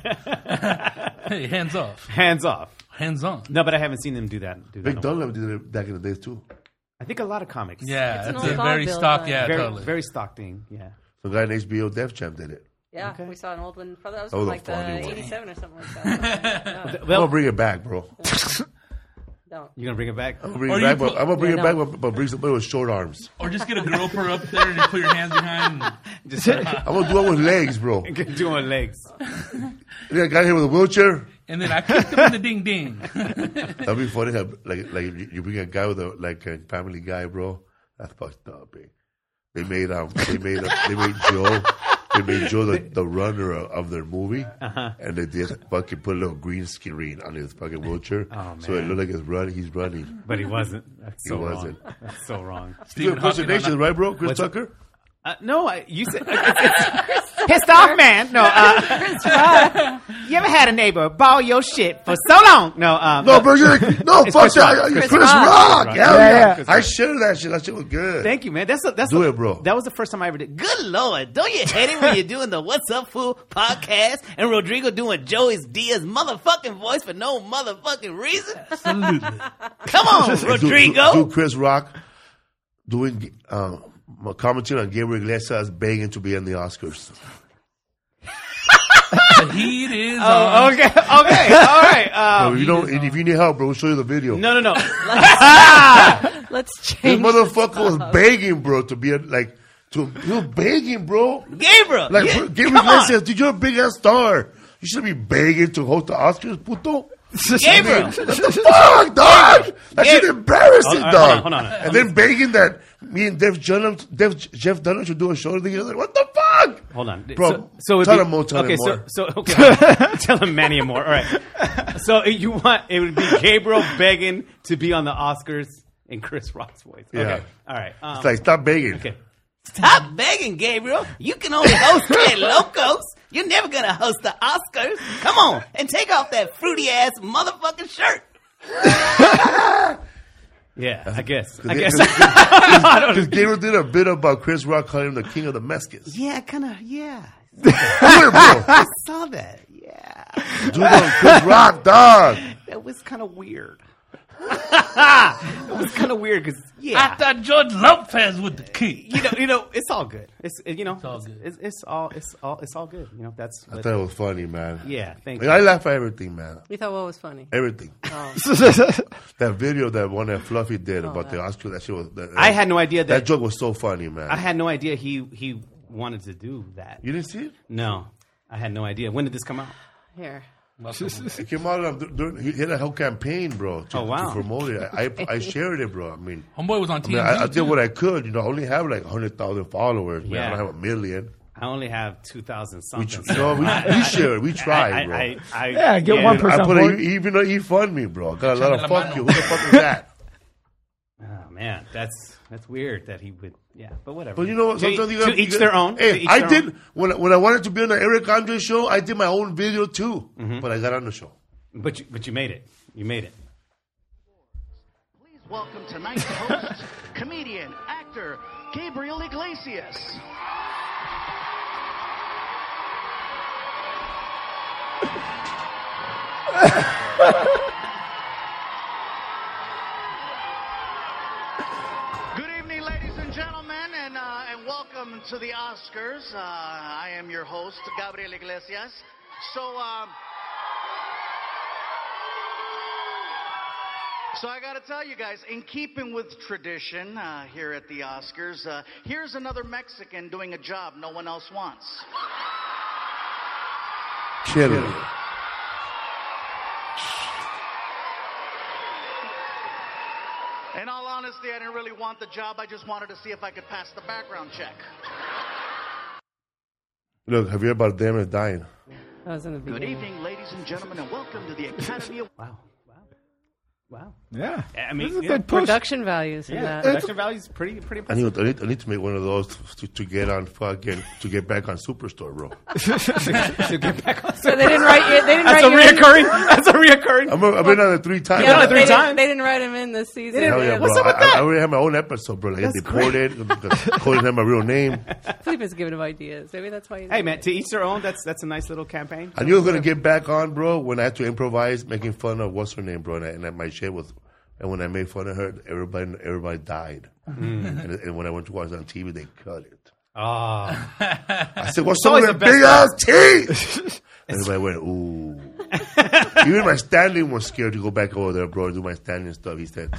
Hey, hands off, Hands off. hands on. No, but I haven't seen them do that. Do that Big in a while. Dunlap did it back in the days too. I think a lot of comics. Yeah, It's an it's old a very vaudeville stock. thing. Yeah, very, totally. very stock thing. Yeah. Some guy in H B O Def Jam did it. Yeah, Okay. we saw an old one. Probably that was That from was a like the funny one. eighty-seven or something like that. Yeah. I'm Well, gonna bring it back, bro. Don't. you gonna bring it back? I'm gonna bring Or it you back, put- but I'm gonna bring Yeah, it back, no. but, but bring somebody with short arms. Or just get a girl put up there and just put your hands behind. And Just I'm gonna do it with legs, bro. do on legs. You got a guy here with a wheelchair. And then I kicked him in the ding ding. That'd be funny. How, like, like you you bring a guy with a like a Family Guy, bro. That's fucked up, big. They made um, they made uh, they made Joe, they made Joe the, the runner of, of their movie, Uh-huh. and they did fucking put a little green screen on his fucking wheelchair, Oh, so it man. looked like he's running. He's running. But he wasn't. That's He so wasn't. wrong. That's so wrong. Good Stephen Hawking impersonations, on right, bro? Chris What's- Tucker. Uh, no, I, you said pissed off, man. No, uh, you ever had a neighbor borrow your shit for so long? No, um, No, bro, you're like, no, It's fuck Chris that. Rock. Chris, Chris Rock. Rock. Hell Yeah, yeah. yeah. I shared that shit. That shit was good. Thank you, man. That's a, that's Do a, it, bro. That was the first time I ever did. Good Lord, don't you hate it when you're doing the What's Up Fool podcast and Rodrigo doing Joey's Diaz motherfucking voice for no motherfucking reason? Absolutely. Come on, And do- Rodrigo. Do, do Chris Rock doing um, commentary on Gabriel Iglesias begging to be in the Oscars. The heat is Oh, on. okay, okay, all right. Bro, Um, if you don't, if you need help, bro, we'll show you the video. no, no, no. Let's This change. motherfucker was begging, bro, to be a, like to he was begging, bro. Gabriel, Like yeah, Gabriel come on. Iglesias, dude, you're a big ass star. You should be begging to host the Oscars, puto. Gabriel. What the fuck, dog? That shit Gabriel. embarrassing, Hold on, dog. hold on, hold on. And then begging that me and Jeff Dunham, Jeff, Jeff Dunham should do a show together. What the fuck? Hold on, Bro, So, so it'd tell be- him more, tell him okay, more. so so okay, tell him many more. All right. So you want it would be Gabriel begging to be on the Oscars in Chris Rock's voice. Okay. Yeah. All right. Um, It's like, stop begging. okay. Stop begging, Gabriel. You can only host Red Locos. You're never gonna host the Oscars. Come on and take off that fruity ass motherfucking shirt. Yeah, I guess. I guess. Because Gabriel did a bit about Chris Rock calling him the king of the Mexicans. Yeah, kind of. Yeah, Do it, bro. I saw that. Yeah, Do it on Chris Rock, dog. that was kind of weird. It was kind of weird because I yeah, thought George Lopez was the king. you know, you know, it's all good. It's you know, it's all good. It's, it's all it's all it's all good. You know, that's I but- thought it was funny, man. yeah. Thank Like, you. I laugh at everything, man. You thought what was funny? Everything. Oh. That video that one that Fluffy did about the Oscar, that shit was. That, I had no idea that that. joke was so funny, man. I had no idea he he wanted to do that. you didn't see it? No, I had no idea. When did this come out? Here. It came out on, during, he had a whole campaign, bro, to, Oh, wow. to promote it. I, I I shared it, bro. I mean, Homeboy was on I, T mean, M Z. I, I did too. what I could. You know, I only have like one hundred thousand followers, man. I Yeah. don't have a million. I only have two thousand We, something. tr- you know, we, we shared. We tried, I, bro. I, I, I, Yeah, get one person. I on put a, board. even though he fund me, bro. I got a lot of Échame la fuck mano. you. Who the fuck is that? Oh man, that's that's weird that he would. Yeah, but whatever. But you know what? To, Sometimes you to gotta, you each gotta- their own. Hey, To each I their did own. when I- when I wanted to be on the Eric Andre show. I did my own video too, Mm-hmm. but I got on the show. But you, but you made it. You made it. Please welcome tonight's host, comedian, actor, Gabriel Iglesias. Good evening, ladies and gentlemen, and, uh, and welcome to the Oscars. Uh, I am your host, Gabriel Iglesias. So, um, so I got to tell you guys, in keeping with tradition uh, here at the Oscars, uh, here's another Mexican doing a job no one else wants. Chile. In all honesty, I didn't really want the job. I just wanted to see if I could pass the background check. Look, have you heard about them is dying? I was in the Good beginning. evening, ladies and gentlemen, and welcome to the Academy of... Wow. Wow. Wow. Yeah. I mean, this is a yeah. good push. Production values in Yeah, that. production value is pretty pretty I impressive. need, I need, I need to make one of those to, to get on fucking to get back on Superstore, bro. To get back on So they didn't write you. They didn't That's write a you in- reoccurring. That's a reoccurring. I'm, I've been on it three times. Yeah, on it but three they didn't- times? They didn't write him in this season. Hell yeah, bro. What's up with I, that? I already have my own episode, bro. Like, I That's deported. Couldn't have my real name. Felipe's giving him ideas. Maybe that's why. He's Hey man, to each their own. That's that's a nice little campaign. I knew I was gonna get back on, bro, when I had to improvise, making fun of what's her name, bro, and, I, and I, my shit was, and when I made fun of her, everybody everybody died. Mm. And, and when I went to watch it on T V, they cut it. Oh, I said, "What's always up with the that best big ass teeth?" Everybody went, "Ooh." Even my standing was scared to go back over there, bro, and do my standing stuff. He said,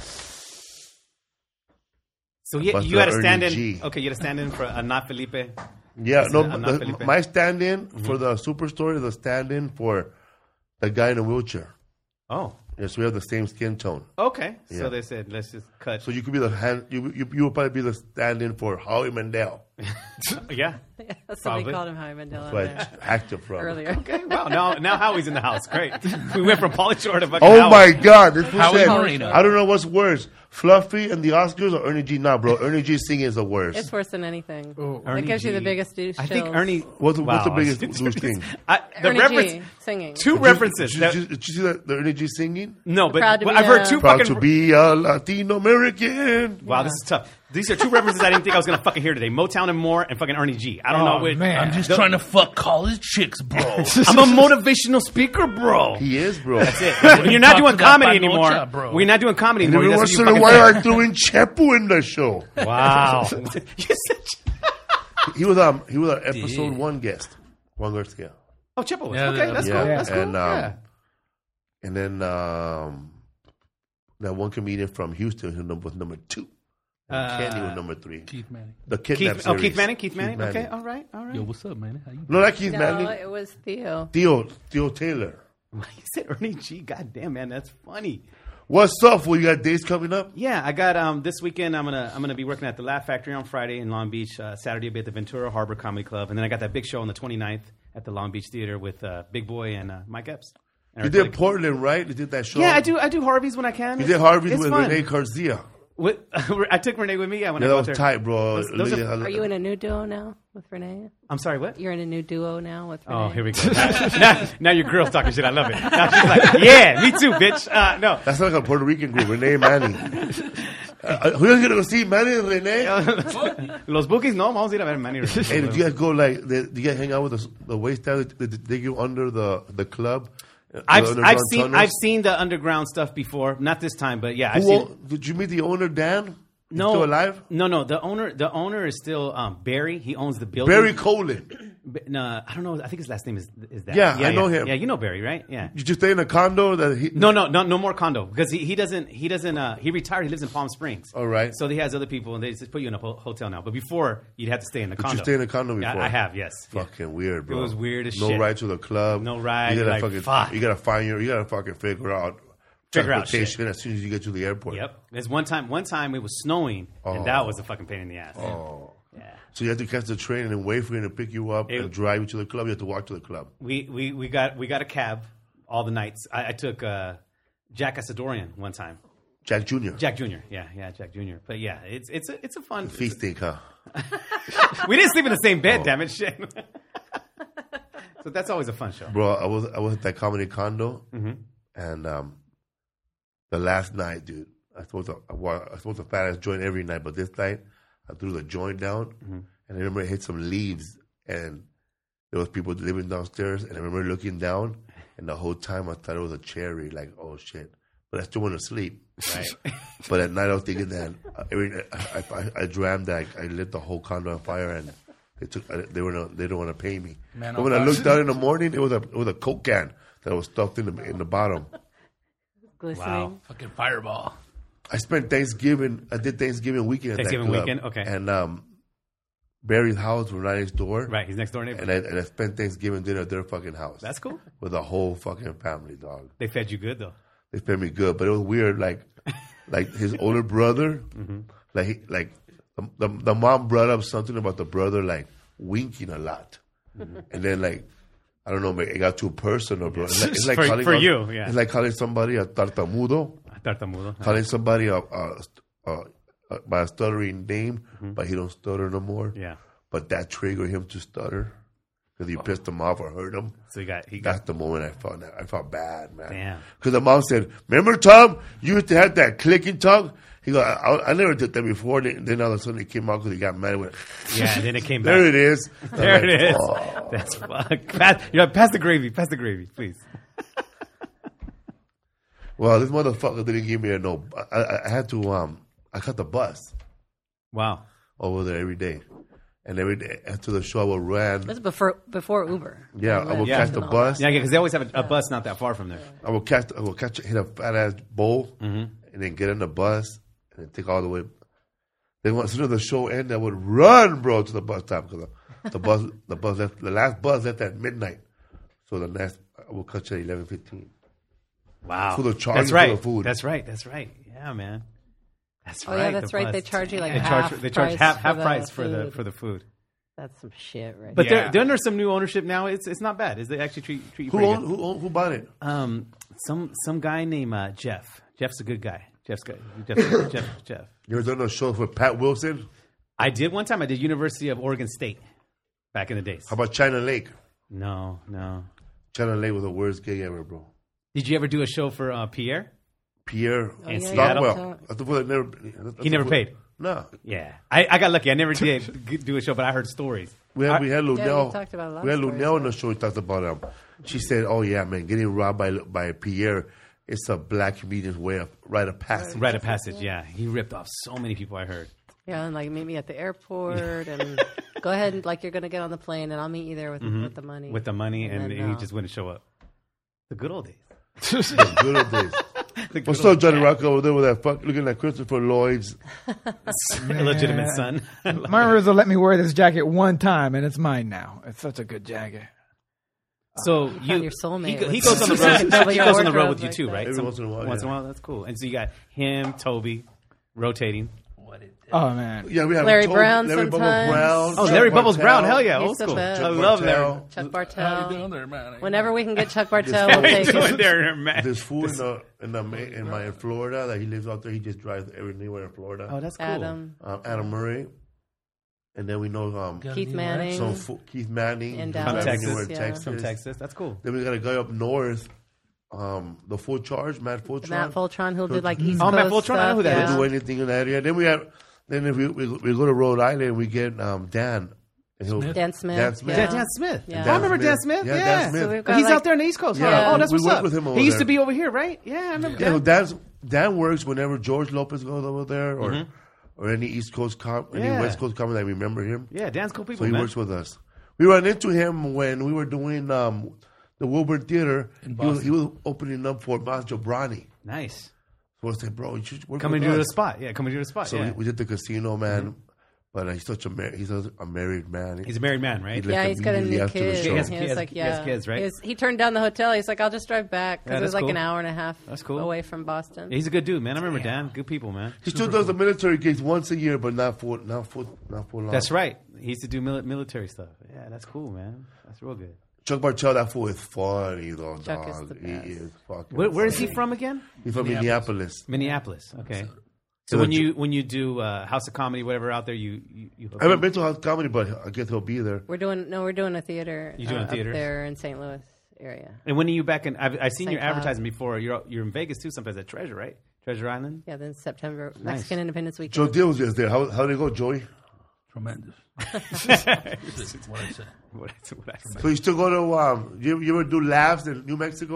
so you, Busted you had to Ernie stand in. G. Okay, you had to stand in for a not Felipe. "Yeah, no, I'm but not the, Felipe. my stand-in for the Superstore is the stand-in for the guy in a wheelchair. Oh, Yes, we have the same skin tone." okay. Yeah. So they said, let's just cut. So you could be the hand. You you, you would probably be the stand-in for Howie Mandel, yeah. Somebody Probably. called him High Mandela but active from earlier. Okay. Wow. Now now Howie's in the house. Great. We went from Pauly Shore to fucking Oh Howie. my God! This fool Howie said, Moreno. I don't know what's worse, Fluffy and the Oscars or Ernie G. Nah, bro, Ernie G singing is the worst. It's worse than anything. Oh. That Ernie gives you the G. biggest douche I think chills. Ernie. What's the- what's the Wow. biggest douche thing? I, the Ernie reference. G singing. Two Did references. you, that- did you, did you see that, the Ernie G singing? no, but, Proud to but be I've heard a- two Proud fucking. to be a Latino American. Wow, this is tough. These are two references I didn't think I was gonna fucking hear today: Motown and More, and fucking Ernie G. I don't Oh, know which. man. I'm just The- trying to fuck college chicks, bro. I'm a motivational speaker, bro. He is, bro. That's it. When you're not Talk doing to that comedy Panocha, anymore, bro. we're not doing comedy And anymore. every That's once what in you a fucking while, say. I'm throwing Chepu in the show. Wow. You said- He was um he was an episode one guest, one guest guest. oh, Chippo was. Yeah, okay, that- that's yeah, cool. That's cool. and um, yeah. and then um, that one comedian from Houston who was number two. Uh, Kenny was number three. Keith Manning. The kidnap Keith, oh, series. Keith Manning? Keith Manning? Okay, all right, all right. Yo, what's up, man? How you doing? No, not Keith No, Manning. it was Theo. Theo, Theo Taylor. You said Ernie G. God damn, man, that's funny. What's up? Well, you got days coming up? Yeah, I got um this weekend. I'm gonna I'm gonna be working at the Laugh Factory on Friday in Long Beach. Uh, Saturday I'll be at the Ventura Harbor Comedy Club, and then I got that big show on the twenty-ninth at the Long Beach Theater with uh, Big Boy and uh, Mike Epps. And You Eric did Blake. Portland, right? You did that show. Yeah, I do. I do Harvey's when I can. You did Harvey's It's with fun. Renee Garcia. With, I took Renee with me. Yeah, when Yeah, I that go was out tight, there. bro. Those- those Look are- at- Are you in a new duo now with Renee? I'm sorry, what? You're in a new duo now with Renee. Oh, here we go. now, now, now your girl's talking shit. I love it. Now she's like, yeah, me too, bitch. Uh, no. That's like a Puerto Rican group, Renee Manning. uh, who is going to go see Manny and Renee? Los Bookies, no, vamos a ir a ver Manny. Hey, did you guys go like? Did you guys hang out with the, the waist down? Did did they go under the the club? The I've, underground I've seen tunnels? I've seen the underground stuff before. Not this time, but yeah, I've Who seen. own- did you meet the owner, Dan? He's No, still alive? No, no. The owner, the owner is still um, Barry. He owns the building. Barry Colin. B- No, I don't know. I think his last name is is that. Yeah, I know yeah. him. Yeah, you know Barry, right? Yeah. Did you stay in a condo that he? No, no, no, no more condo because he, he doesn't he doesn't uh, he retired. He lives in Palm Springs. All right. So he has other people, and they just put you in a ho- hotel now. But before, you'd have to stay in the Did condo. you stay in a condo Yeah, before? I have, yes. Yeah. Fucking weird, bro. It was weird as no shit. No ride to the club. No ride, You gotta like, fucking. fuck. You gotta find your. You gotta fucking figure out. Figure out shit. transportation as soon as you get to the airport. Yep. There's one time. One time it was snowing, Oh. and that was a fucking pain in the ass. Oh. Yeah. So you have to catch the train and then wait for him to pick you up It- and drive you to the club. You have to walk to the club. We we we got we got a cab all the nights. I, I took uh, Jack Asadorian one time. Jack Junior Jack Junior Yeah, yeah, Jack Junior But yeah, it's it's a it's a fun. Feasting, huh? We didn't sleep in the same Oh. bed. Damn it, shit. So that's always a fun show. Bro, I was I was at that comedy condo, Mm-hmm. and um, the last night, dude, I supposed to I, wa- I supposed to fat ass joint every night, but this night I threw the joint down, Mm-hmm. and I remember I hit some leaves, and there was people living downstairs, and I remember looking down, and the whole time I thought it was a cherry, like oh shit, but I still want to sleep. Right. But at night I was thinking that uh, every, I, I, I dreamed that I lit the whole condo on fire and they took they were not, they didn't want to pay me. Man, but when I looked out in the morning, it was a it was a Coke can that was stuffed in the in the bottom. Glistening. Wow. Fucking fireball. I spent Thanksgiving. I did Thanksgiving weekend. At Thanksgiving that club. weekend? Okay. And um, Barry's house was right next door. Right. He's next door neighbor. And I, and I spent Thanksgiving dinner at their fucking house. That's cool. With the whole fucking family, dog. They fed you good though. They fed me good, but it was weird. Like, like his older brother, Mm-hmm. like he, like the, the the mom brought up something about the brother like winking a lot, Mm-hmm. and then like I don't know, it got too personal, bro. It's like, it's like For- calling for a- you, yeah. It's like calling somebody a tartamudo, Tartamudo. calling somebody a, a, a, a by a stuttering name, but he don't stutter no more. Mm-hmm. Yeah. But that triggered him to stutter because he pissed him off or hurt him. So he got he got That's the moment I felt I felt bad, man. Damn. Because the mom said, "Remember, Tom, you used to have that clicking tongue." He go, I, I never did that before. Then, then all of a sudden it came out because he got mad. With yeah. And then it came back. there it is. There I'm it like, is. "Oh." That's fuck. Pass, you're like, pass the gravy. Pass the gravy, please. Well, this motherfucker didn't give me a no. I, I, I had to. Um, I caught the bus Wow. over there every day, and every day after the show I would run. That's before before Uber. Yeah, I would Yeah. catch the bus. Yeah, because they always have a, a bus not that far from there. I would catch. I would catch. Hit a fat ass bowl, Mm-hmm. and then get on the bus and then take all the way. Then once soon as the show ended, I would run, bro, to the bus stop because the, the bus, the bus left. The last bus left at midnight, so the next I will catch at eleven fifteen. Wow. So they're charging that's for right. the food. That's right. That's right. Yeah, man. That's Oh, right. yeah, that's the right. bus. They charge you, like, they half charge, they charge price half for half the price for the food. for the food. That's some shit, right? But Yeah. they're, they're under some new ownership now. It's it's not bad. Is they actually treat treat you Who pretty owned, good. who owned, who bought it? Um, some some guy named uh, Jeff. Jeff's a good guy. Jeff's good. Jeff, Jeff. Jeff. You ever done a show for Pat Wilson? I did one time. I did University of Oregon State back in the days. How about China Lake? No, no. China Lake was the worst gig ever, bro. Did you ever do a show for uh, Pierre? Pierre Oh, yeah, Stockwell. yeah. That's the fool that never. that's He the never fool- paid. No, Yeah, I, I got lucky. I never did g- do a show, but I heard stories. we had we had Yeah, Lunel. we talked about a lot we had of stories, Lunel in yeah. the show. We talked about him. She said, "Oh yeah, man, getting robbed by by Pierre, it's a black comedian's way of rite of passage." Rite of passage. Yeah, he ripped off so many people. I heard. Yeah, and like meet me at the airport and go ahead and like you're gonna get on the plane and I'll meet you there with with the money. With the money, and, then, and he uh, just wouldn't show up. The good old days. The good old days. The good What's old up, Johnny Rock over there with that fuck looking like Christopher Lloyd's? illegitimate son. My Rizzo let me wear this jacket one time, and it's mine now. It's such a good jacket. So found you, your soulmate he, go- with he goes on the you. road. Double he your goes on the road wardrobe with you like too, that. right? Every once in a while, Once in a yeah. while, that's cool. And so you got him, Toby, rotating. What it did. Oh man, Yeah, we have Larry Toby- Brown Larry Bubbles sometimes. Brown. Oh, Chuck Larry Bubbles Bartel. Brown. Hell yeah, He's old the school. best. I Chuck love Bartel. Larry. Chuck How you Bartel. doing there, man? Whenever we can get Chuck Bartel, we'll take Going him. there, man. This fool in the in the ma- in my in Florida that he lives out there. He just drives everywhere in Florida. Oh, that's cool. Adam, um, Adam Murray, and then we know um, Keith Manning. some fo- Keith Manning In who's Dallas, driving everywhere Texas, in yeah. Texas. From Texas. That's cool. Then we got a guy up north, um, the Full Charge, Matt Full Charge. Matt Voltron, who did like East Oh, Matt Coast Voltron, I know who stuff, that He'll is. yeah. do anything in that area. Then we have, then if we, we we go to Rhode Island, we get um, Dan. And he'll- Dan Smith. Dan Smith. Yeah, Yeah. Dan Smith. Yeah. I remember Dan Dan Smith. Smith. Yeah, Yeah, Dan Smith. So we've got, He's like- out there on the East Coast. huh? Yeah, Oh, that's we what's worked up. with him over he used to there. be over here, right? Yeah, I remember. Yeah, Dan. Dan's, Dan works whenever George Lopez goes over there, or or any East Coast com, any Mm-hmm. Yeah. West Coast comic that remember him. Yeah, Dan's cool So people, he man. works with us. We ran into him when we were doing um, the Wilbur Theater. He was, he was opening up for Mas Jobrani. Nice. So I said, bro, you should work Coming with to the us. spot. Yeah, coming to the spot. So yeah. we, we did the casino, man. But uh, he's such a mar- he's a, a married man. He's a married man, right? He left Yeah, he's got a immediately new after the kid. show. He has- He he was has- like, he has yeah. kids, right? He, was- he turned down the hotel. He's like, I'll just drive back Yeah, because it was that's like an cool. hour and a half That's cool. away from Boston. Yeah, he's a good dude, man. I remember Dan. Good people, man. He still does the military gigs once a year, but not full, not full, not full on. That's right. He used to do mili- military stuff. Yeah, that's cool, man. That's real good. Chuck Bartel, that fool is funny though, Chuck is dog. the He best. is fucking. Where, where is he funny. from again? He's from Minneapolis. Minneapolis. Okay. So So when the- you when you do uh, House of Comedy, whatever out there, you you, you I haven't been to House Comedy, but I guess he'll be there. We're doing no, we're doing a theater. You doing uh, a theater? up there in Saint Louis area? And when are you back in? I've, I've seen Saint your Cloud. advertising before. You're you're in Vegas too. Sometimes at Treasure, right? Treasure Island. Yeah, then September Mexican Independence Joe Weekend. Dill was just there. How how did it go, Joey? Tremendous. That's what I said. What, what I said. So you still go to um? You, you ever do laughs in New Mexico?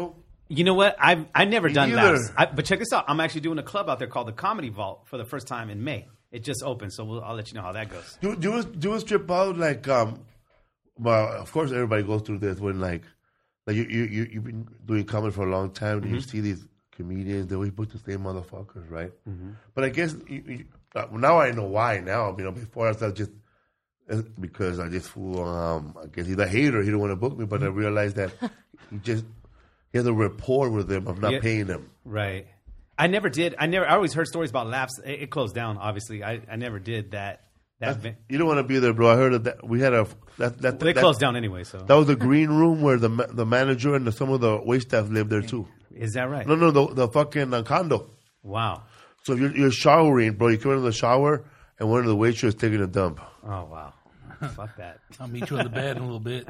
You know what? I've I never Me done neither. laughs. I, but check this out. I'm actually doing a club out there called the Comedy Vault for the first time in May. It just opened, so we'll, I'll let you know how that goes. Do do a, do a strip out like um, well, of course everybody goes through this when like like you you you you've been doing comedy for a long time and you see these comedians they always put the same motherfuckers, right? But I guess you, you, uh, now I know why. Now you know before I was just uh, because I just fool. Um, I guess he's a hater. He don't want to book me, but I realized that he just he has a rapport with them of not Yeah. paying them. Right. I never did. I never. I always heard stories about laughs. It, it closed down. Obviously, I, I never did that. That That's, you don't want to be there, bro. I heard of that we had a that that they that, closed down anyway. So That was the green room where the ma- the manager and the, some of the wait staff lived there too. is that right? No, no, the the fucking uh, condo. Wow. So if you're, you're showering, bro. You come into the shower and one of the waitresses taking a dump. Oh wow. Fuck that. I'll meet you in the bed in a little bit.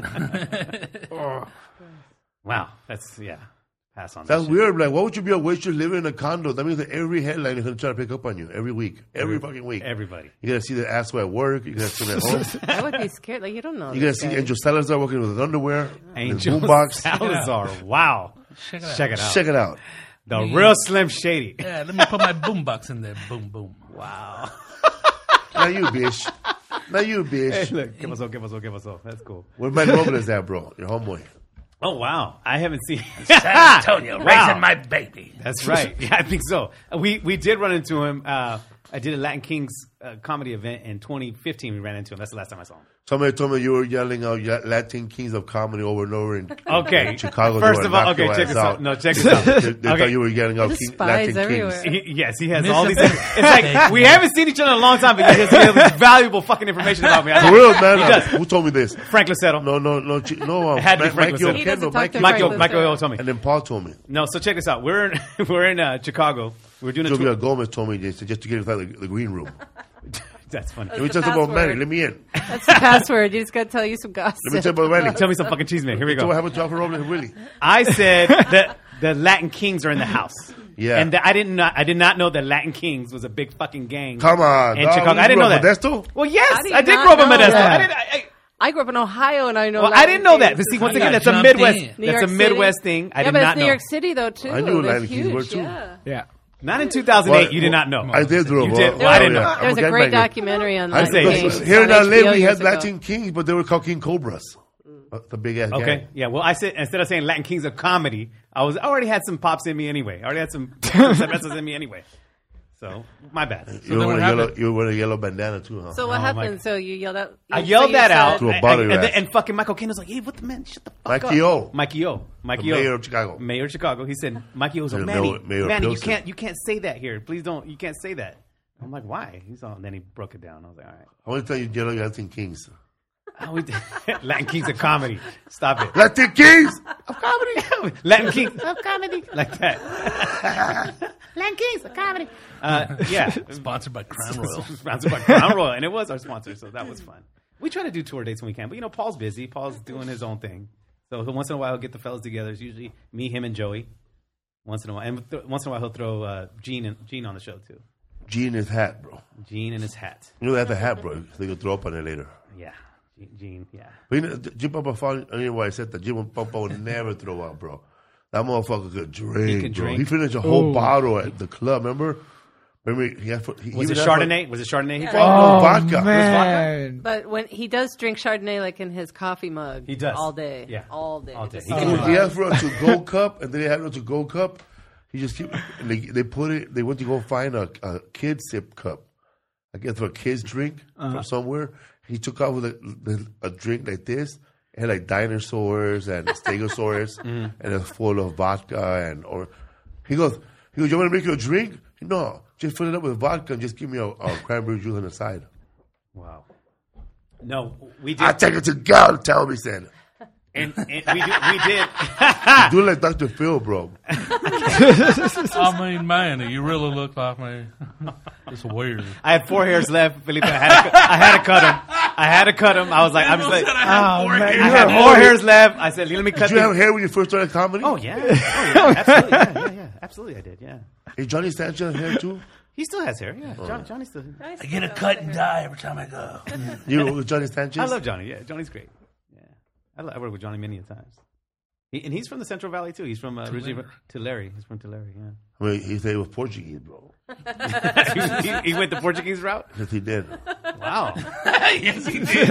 Wow. That's yeah. Pass on. That's that shit. weird. Like, why would you be a waitress living in a condo? That means that every headline is going to try to pick up on you every week, every, fucking week. Everybody. You're going to see the asshole at work. You're going to see them at home. I would be scared. Like you don't know. You're going to this see guy. Angel Salazar working with his underwear, Angel his boombox. Salazar. Wow. Check it out. Check it out. Check it out. The real Slim Shady. Yeah, let me put my boombox in there. Boom, boom. Wow. Not you, bitch. Not you, bitch. Hey, look. ¿Qué pasó? ¿Qué pasó? ¿Qué pasó? That's cool. Where Mike Robles at, bro? Your homeboy. Oh wow. I haven't seen. San Antonio, Wow. raising my baby. That's right. Yeah, I think so. We we did run into him. Uh, I did a Latin Kings uh, comedy event in twenty fifteen. We ran into him. That's the last time I saw him. Somebody told me you were yelling out Latin Kings of comedy over and over in Okay. Chicago. First They of wanna all, knock okay, your check ass this out. out. No, check this out. They, they Okay. thought you were yelling out There's King, spies Latin everywhere. Kings. He, yes, he has all these. It's like we haven't seen each other in a long time, but he has, he has this valuable fucking information about me. I For think- real, man. He does. Who told me this? Frank Lucero. No, no, no, chi- no. Um, It had to be Ma- Frank Mikey Lucero. He doesn't O'Kendall, talk Mikey to Mike, Frank Mike Lucero. Oil told me. And then Paul told me. No, so check this out. We're in we're in uh, Chicago. We're doing a Sylvia tour. Gomez told me this just to get inside the, the green room. That's funny. Let me the tell you about password. Manny. Let me in. That's the password. You just got to tell you some gossip. Let me tell you about Manny. Tell me some fucking cheese man. Here we So what go. happened to Alfred Robles and Willie? I said that the Latin Kings are in the house. Yeah. And that I didn't know, I did not know that Latin Kings was a big fucking gang. Come on. in dog. Chicago. You I didn't grew know up that. Modesto? Well, yes, How do you I did not grow up in know Modesto. that? I did. I, I, I grew up in Ohio, and I know. well, I Latin didn't know that. Kings. But see, once I again, got that's a jumped Midwest. in. New That's York a Midwest City. thing. I yeah, did but not it's know. New York City though too. I knew They're Latin Kings huge, were, too. Yeah. Yeah. Not in two thousand eight. Well, You did not know. I did, bro. You did? Well, Well, I didn't yeah, know. I'm There's a a great gangbanger. documentary on I Latin think Kings. here in on L A, H B O we years had ago. Latin Kings, but they were called King Cobras. That's a big ass Okay. gang. Yeah. Well, I said instead of saying Latin Kings of comedy, I was I already had some pops in me anyway. I already had some semesters in me anyway. So my bad. You then were what a yellow, happened? you were a yellow bandana too, huh? So what Oh, happened? my- So you yelled out. I so yelled you that said- out, To a and, bottle and, your and, ass. and fucking Michael Caine was like, "Hey, what the man? Shut the fuck Mikey up." O. Mikey O. Mikey The O. mayor of Chicago. Mayor of Chicago. He said, "Mikey O's like, Yeah, Manny, Mayor- Mayor Manny, you Pilsen. can't, you can't say that here. Please don't. You can't say that." I'm like, "Why?" He's all. And then he broke it down. I was like, "All right." I want to tell you, yellow Latin Kings. Oh, we did. Latin Kings of comedy. Stop it. Latin Kings! Of comedy. Latin Kings of comedy. Like that. Latin Kings of comedy. Uh, yeah. Sponsored by Crown Royal. Sponsored by Crown Royal, and it was our sponsor, so that was fun. We try to do tour dates when we can, but you know, Paul's busy. Paul's doing his own thing, so he'll, once in a while he'll get the fellas together. It's usually me, him, and Joey. Once in a while, and th- once in a while he'll throw uh, Gene and Gene on the show too. G in his hat, bro. Gene and his hat. You know they have the hat, bro. They could throw up on it later. Yeah, Gene. Gene yeah. But you know, Jim Papa, I don't know why I said that. Jim Papa would never throw up, bro. That motherfucker could drink, He could bro. drink. He finished a whole Ooh. bottle at the club, remember? Remember, he had, he Was it even had- Chardonnay? Was it Chardonnay? He Oh, drank? no, vodka. man. But when he does drink Chardonnay, like in his coffee mug, He does. all day. Yeah. all day. All day. Just He sip can- it He, up. he asked for a to-go cup, and then they had a to-go cup. He just keep, and they, they put it, they went to go find a, a kid sip cup. I guess for a kid's drink from somewhere. He took out with a, the, a drink like this. It had like dinosaurs and stegosaurus, and it's full of vodka and or. He goes, he goes, you want to make you a drink? No, just fill it up with vodka and just give me a, a cranberry juice on the side. Wow. No, we did. I take it to God, tell me, said. and, and we, did, we did. Do it like Doctor Phil, bro. I mean, man, you really look like me. It's weird. I had four hairs left, Felipe. I had, to, I had to cut them. I had to cut them. I was like, I'm just like, Oh, man. I You had were four hairs left. I said, let me cut Did you have these. hair when you first started comedy? Oh yeah, oh, yeah, absolutely, yeah, yeah, yeah, absolutely. I did. Yeah, Hey, Johnny Sanchez hair too? he still has hair. Yeah, John, Johnny still. I get a cut and die every time I go. You know, with Johnny Sanchez? I love Johnny. Yeah, Johnny's great. Yeah, I, lo- I worked with Johnny many a times. He, and he's from the Central Valley too. He's from uh, originally from Tulare. He's from Tulare. Yeah. I mean, he said he was Portuguese, bro. he, he, he went the Portuguese route. Yes, he did. Wow. Yes, he did.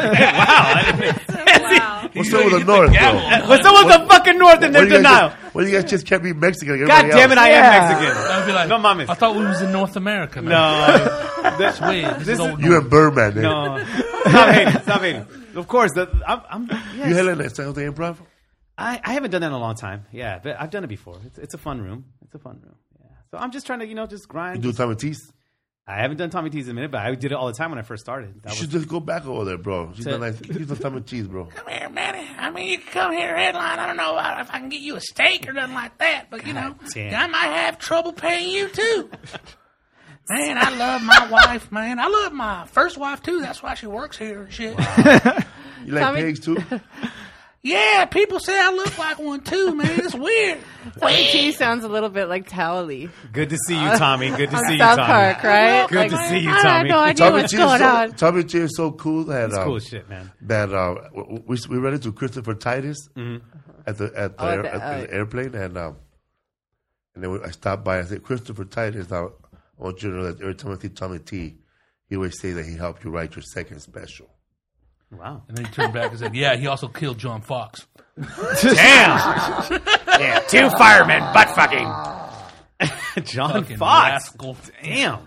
Wow. What's up with the North, bro? What's up with the fucking North and Why their you guys denial? just- Why you guys just can't be Mexican like God everybody damn it, else? I Yeah. am Mexican. I'd be like, No mames. I thought we was in North America, man. No. That's weird. This This is is- old You North. and Birdman, man. No. Stop hating. Stop hating. Of course. The, I'm, I'm, yes. You held that San Jose Improv? I, I haven't done that in a long time. Yeah, but I've done it before. It's, it's a fun room. It's a fun room. Yeah. So I'm just trying to, you know, just grind. You do Tommy T's? I haven't done Tommy T's in a minute, but I did it all the time when I first started. That You was, should just go back over there, bro. She's To- done nice. You do Tommy T's, bro. Come here, Manny. I mean, you can come here, headline. I don't know if I can get you a steak or nothing like that, but you know, damn. I might have trouble paying you too. Man, I love my wife, man. I love my first wife too. That's why she works here and shit. You like Tommy- pigs, too? Yeah, people say I look like one too, man. It's weird. Tommy T sounds a little bit like Towley. good to see you, Tommy. Good to On see you, South Tommy. Park, right? Good to see you, I Tommy. have no idea Tommy what's T is going so, on. Tommy T is so cool that It's um, cool shit, man. that uh, we we ran into Christopher Titus at the at the, Oh, at air, the- at the oh. airplane, and um, and then we, I stopped by. I said, Christopher Titus, I want you to know that every time I see Tommy T, he always say that he helped you write your second special. Wow. And then he turned back and said, "Yeah, he also killed John Fox." Damn. Yeah, two firemen butt fucking. John Fucking Fox. rascal. Damn.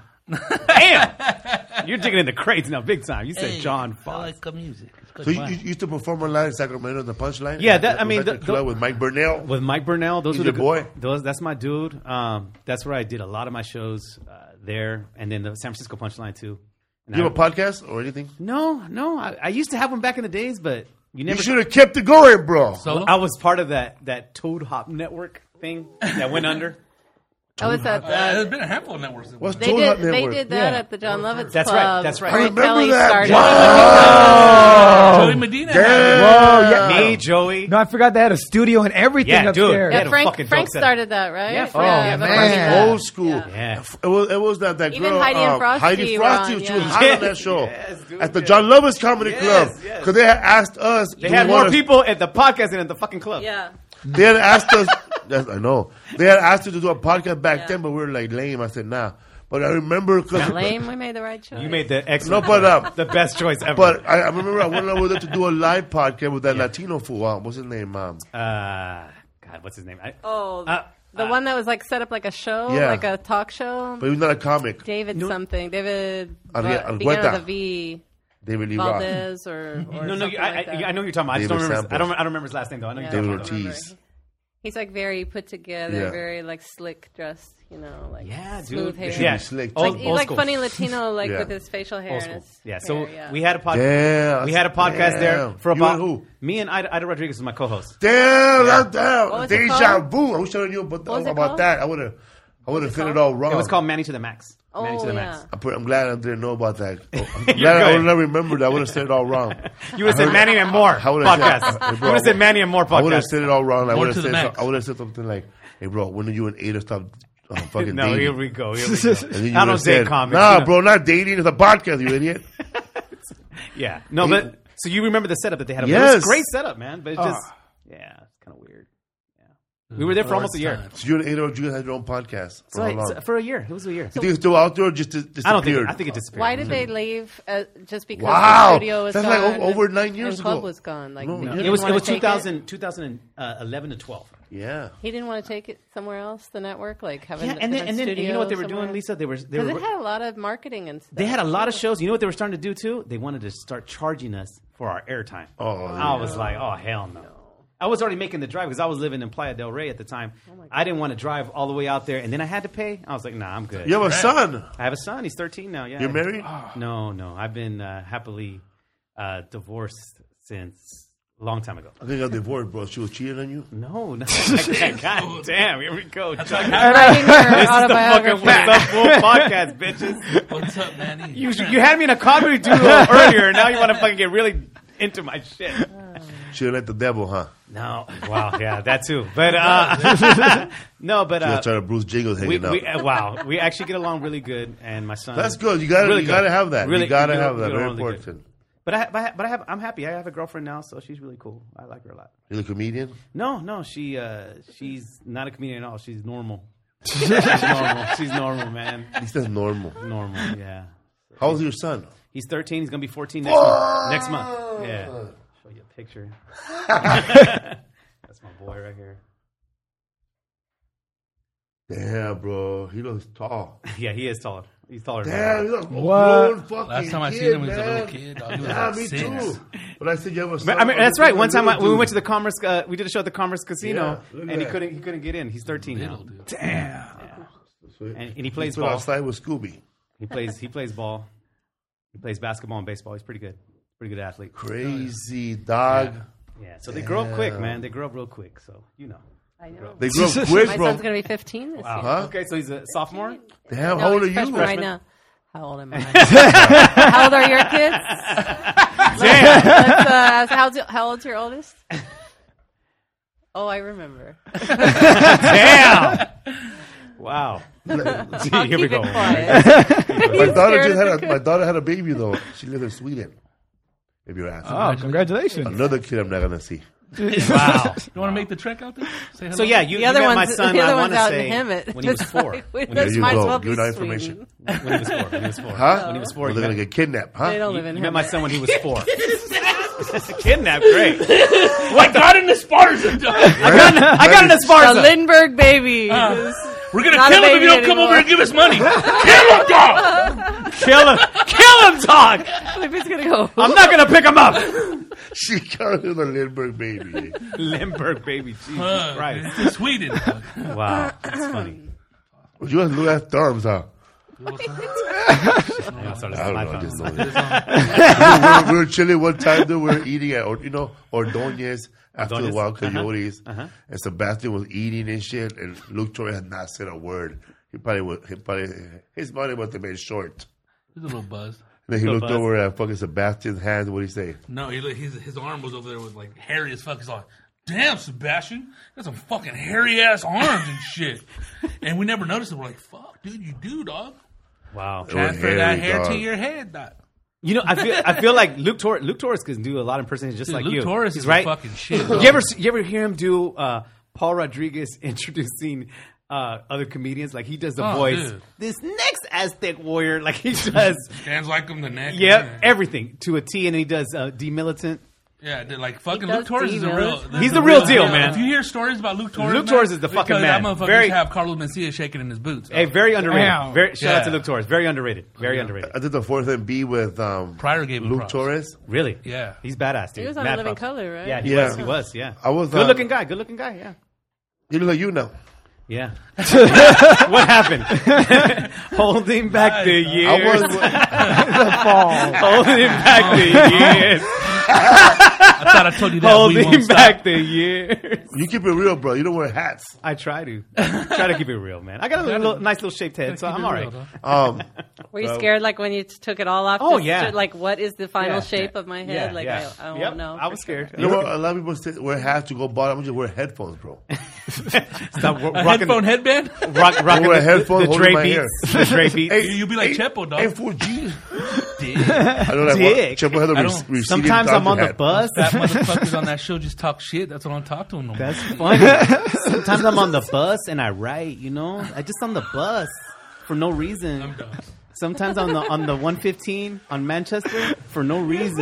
Damn. You're digging in the crates now, big time. You said Hey, John I Fox. like the music. It's good So you, fun. you used to perform online in Sacramento, the Punchline? Yeah, that- I Was mean, the, the- club the- with Mike Burnell. With Mike Burnell, those He's were the your good- boy? Those that's my dude. Um, that's where I did a lot of my shows uh, there, and then the San Francisco Punchline too. And Do you I- have a podcast or anything? no, no. I, I used to have one back in the days, but you You never. should have kept it going, bro. Solo? I was part of that that Toad Hop Network thing that went under. Oh, it's at Uh, the, there's been a handful of networks. that- What's they Toad did. Hop They Network? did that Yeah. at the John Lovitz That's Club. right, that's right. Frank I remember Kelly that. started. Wow. Joey Medina. Damn. Whoa, yeah. Me, Joey. No, I forgot they had a studio and everything Yeah, dude. upstairs. They Yeah, had a Frank, fucking Frank dope setup. started that, right? Yeah, Yeah, Frank. Oh, but man. Frank did Old that. school. Yeah. Yeah. It was, it was that, that Even girl, Heidi and um, Frosty Heidi were Frosty, on, she yeah. was hot on that show. Yes, dude, at the yeah. John Lovitz Comedy Yes, Club. yes. Because they had asked us. They do had we more wanna- people at the podcast than at the fucking club. Yeah. They had asked us. Yes, I know. They had asked us to do a podcast back Yeah. then, but we were like lame. I said, nah. But I remember because. Lame. We made the right choice. You made the No, excellent, but um, the best choice ever. but I, I remember I went over there to do a live podcast with that Latino fool. Uh, what's his name? Um, uh, God, what's his name? I, Oh, Uh, the uh, one that was like set up like a show, Yeah. like a talk show. but he was not a comic. David something. David. Arge- uh, began with Argueta. a V. David Lee Roth. Valdez or, or no, no, something I, like I, that. I know who you're talking about. I just don't David remember. His, I Samples. don't. I don't remember his last name though. I know Yeah, you're David talking about. Ortiz. He's like very put together, Yeah. very like slick dressed, you know, like Yeah, dude. smooth It hair. should be Yeah, slick, old, Like, he's old like school. funny Latino, like Yeah. with his facial hair. Old and school. his Yeah. So hair, yeah. we had a podcast. Damn. We had a podcast there Damn. for You about and who? me and Ida, Ida Rodriguez was my co-host. Damn, Yeah. that's damn. What was it Deja called? vu. I wish I knew about, What was it about called? that. I would have I would have it said it called? all wrong. It was called Manny to the Max. Manny Oh, to the yeah. Max. I put, I'm glad I didn't know about that. Oh, I'm You're glad I good. would have remembered that. I would have said it all wrong. You would have said Manny and More I would've said- podcast. Hey, You bro, would have said Manny and More I would have podcast. said it all wrong. I More would have to the said max. so, I would have said something like, "Hey, bro, when are you and Ada stop uh, fucking No, dating?" here we go. Here we go. And then you I would've don't said, date comics. Nah, you know. bro, not dating. It's a podcast, you idiot. Yeah. No, but so you remember the setup that they had? It Yes. was a great setup, man. But it's just, yeah, it's kind of weird. Yeah. We were there for almost a year. So you and Ada, you guys had your own podcast for So, how I- long? so- for a year. It was a year. you think it's still out there or just dis- disappeared? I don't think. I think it disappeared. Why did they leave? Uh, just because Wow. the studio was That's gone? like o- over and- nine years and club ago. was gone. Like No, he yeah. didn't It was. It wanna was take two thousand, two thousand eleven to twelve. Yeah. He didn't want to take it somewhere else. The network, like having Yeah, a and then different and then and you know what they were studio doing, somewhere? Lisa? They were they Because were it had a lot of marketing and stuff. they had a lot of shows. You know what they were starting to do too? They wanted to start charging us for our airtime. Oh, I was like, oh hell no. I was already making the drive because I was living in Playa del Rey at the time. I didn't want to drive all the way out there, and then I had to pay. I was like, nah, I'm good. You have a son. I have a son. He's thirteen now. Yeah. You're married? No, no. I've been uh, happily uh, divorced since a long time ago. I think I divorced, bro. She was cheating on you? No, no. God damn, here we go. Chuck. Writing her This is the fucking autobiography. What's Up Fool podcast, bitches. What's up, Manny? You, you had me in a comedy duo earlier, and now you want to fucking get really into my shit. She let the devil, huh? No, wow, yeah, that too. But uh, no, but She uh, was trying to Bruce Jingles we, hanging out. we uh, wow, we actually get along really good, and my son. That's good. You gotta, Really you gotta good. have that. Really- you gotta we get- have we that. get Very along really important. But I, but I, but I have, I'm happy. I have a girlfriend now, so she's really cool. I like her a lot. You're a comedian? No, no, she, uh, she's not a comedian at all. She's normal. She's normal. She's normal, man. He says normal. Normal, yeah. How old is your son? He's thirteen. He's gonna be fourteen next month. Next month. Yeah. Show you a picture. That's my boy right here. Damn, bro. He looks tall. Yeah, he is tall. He's taller than Damn, I he am. looks What? grown fucking Last time I kid, seen him, he was a man. little kid. Dog. He was Yeah, like me six. too. But I said you have a But, son. I mean, that's right. One time I, when we Dude. went to the Commerce, uh, we did a show at the Commerce Casino, Yeah, look at and he that. couldn't he couldn't get in. He's thirteen Little, now. dude. Damn. And, and he plays Put ball. outside with Scooby. He plays he plays ball. He plays basketball and baseball. He's pretty good. Pretty good athlete. Crazy dog. Yeah. So they grow up quick, man. They grow up real quick. So you know. I know. They grew up quick, My bro. son's going to be fifteen this year. Huh? Okay, so he's a sophomore. Damn, No, how old are he's you? freshman right now. How old am I? How old are your kids? Damn. Let's, uh, how's, how old's your oldest? Oh, I remember. Damn. Wow. I'll Here we keep go. it quiet. My daughter scared just had of a, the my daughter had a baby though. She lives in Sweden. If you're asking. Oh, congratulations. Another kid I'm not gonna see. Wow. You want to make the trek out there? Say hello? So yeah, you, The you other met one's, my son. the other I one's want to out say in Hemet. when he was four. Like, when, There this you might go. as well be Give that Sweden. information. when he was four. When he was four. Huh? When he was four. Well, you they're met, gonna get kidnapped, huh? They don't live you in met my Hemet. son when he was four. Kidnapped, great. I got in the Spartan. dog. I got, I got an The Esparza. Lindbergh baby. We're gonna Not kill a him if you baby don't come anymore. over and give us money. Kill him, dog. Kill him. Kill him, dog. Libby's going to go. I'm not going to pick him up. She got her the Lindbergh baby. Limburg, baby. Jesus Uh, Christ. it's Sweden. dog. Wow. That's funny. Well, you guys look at thumbs, huh? Yeah, sorry, this I is don't my know. I phone. just know that. we, were, we were chilling one time. Dude, we were eating at, or- you know, Ordonez after the Ordonez? Wild Uh-huh. Coyotes, Uh-huh. and Sebastian was eating and shit, and Luke Torres had not said a word. He probably, was, he probably his money must have been short. He's a little buzzed. And then he Little looked buzz. over at fucking Sebastian's hands. What did he say? No, he, his his arm was over there with like hairy as fuck. He's like, "Damn, Sebastian, you got some fucking hairy ass arms and shit." And we never noticed it. We're like, "Fuck, dude, you do, dog. Wow. Transfer hairy, that hair dog. to your head, dog." You know, I feel I feel like Luke Torres. Luke Torres can do a lot of impersonations just Dude, like Luke you. Torres He's is right. a fucking shit. You dog. ever you ever hear him do uh, Paul Rodriguez introducing uh, other comedians? Like he does the Oh, voice. dude. This next Aztec warrior, like he does. Stands like him the neck. Yep, Yeah, everything to a T, and then he does uh, demilitant. yeah dude, like fucking He Luke does Torres is a real. demilitant. He's the real deal, man. If you hear stories about Luke Torres, Luke man, Torres is the they fucking tell you man. That motherfucker Very- used to have Carlos Mencia shaking in his boots. Hey, very underrated. Damn. Very shout out to Yeah. Luke Torres. Very underrated. Very underrated. I did the fourth M B with um, Pryor gave him Luke props. Torres. Really? Yeah. He's badass, dude. He was on Mad Living props. Color, right? Yeah, he Yeah. was. He was. Yeah. I was uh, Good looking guy. Good looking guy. Yeah. You look like you now. Yeah. What happened? Holding back the Nice, years. I was. Holding back the years. I thought I told you that. we Holding won't back stop. the years. You keep it real, bro. You don't wear hats. I try to. Try to keep it real, man. I got a little, nice little shaped head, so Keep I'm it all real, right. dog. Um, Were you Well- scared, like, when you t- took it all off? Oh, Just yeah. to- like, what is the final Yeah. shape of my head? Yeah, like, yeah. I, I Yep, won't know. I for was sure. scared. you know what? A lot of people say, wear hats to go bottom. I'm just wear headphones, bro. Stop ro- A rocking headphone the, headband. rock, rocking wear the, headphones, the, the holding Dre my beats. hair. The Dre beats. Hey, You be like hey, Chepo, dog. Hey, four G. Dick. I know that. Dick. Chepo had a I re- don't- receding Sometimes I'm on the hat. bus. That motherfuckers on that show just talk shit. That's what I don't talk to them no more. That's funny. Sometimes I'm on the bus and I write, you know? I just on the bus for no reason. I'm done. Sometimes on the on the one fifteen on Manchester for no reason.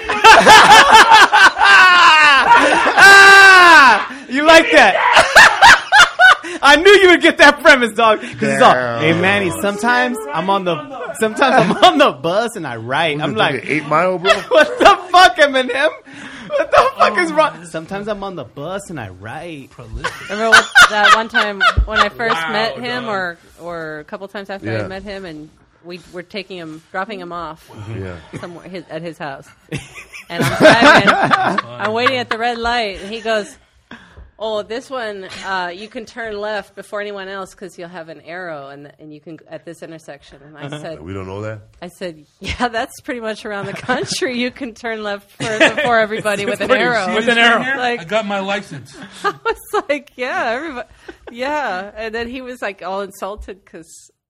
Ah! You like that? I knew you would get that premise, dog. Because it's all, hey Manny, sometimes I'm on the sometimes I'm on the bus and I write. I'm like, Eight Mile, bro. what the fuck, Eminem? What the fuck is wrong? Sometimes I'm on the bus and I write. Remember what, that one time when I first Wow, met him, dog. or or a couple times after Yeah. I met him, and we were taking him, dropping him off Yeah. somewhere his, at his house, and I'm driving, I'm waiting at the red light, and he goes, "Oh, this one, uh, you can turn left before anyone else because you'll have an arrow, and and you can at this intersection." And I said, We don't know that. "I said, yeah, that's pretty much around the country. You can turn left first before everybody with an pretty arrow." serious. With an arrow. Like- I got my license. I was like, yeah, everybody, yeah. And then he was like all insulted because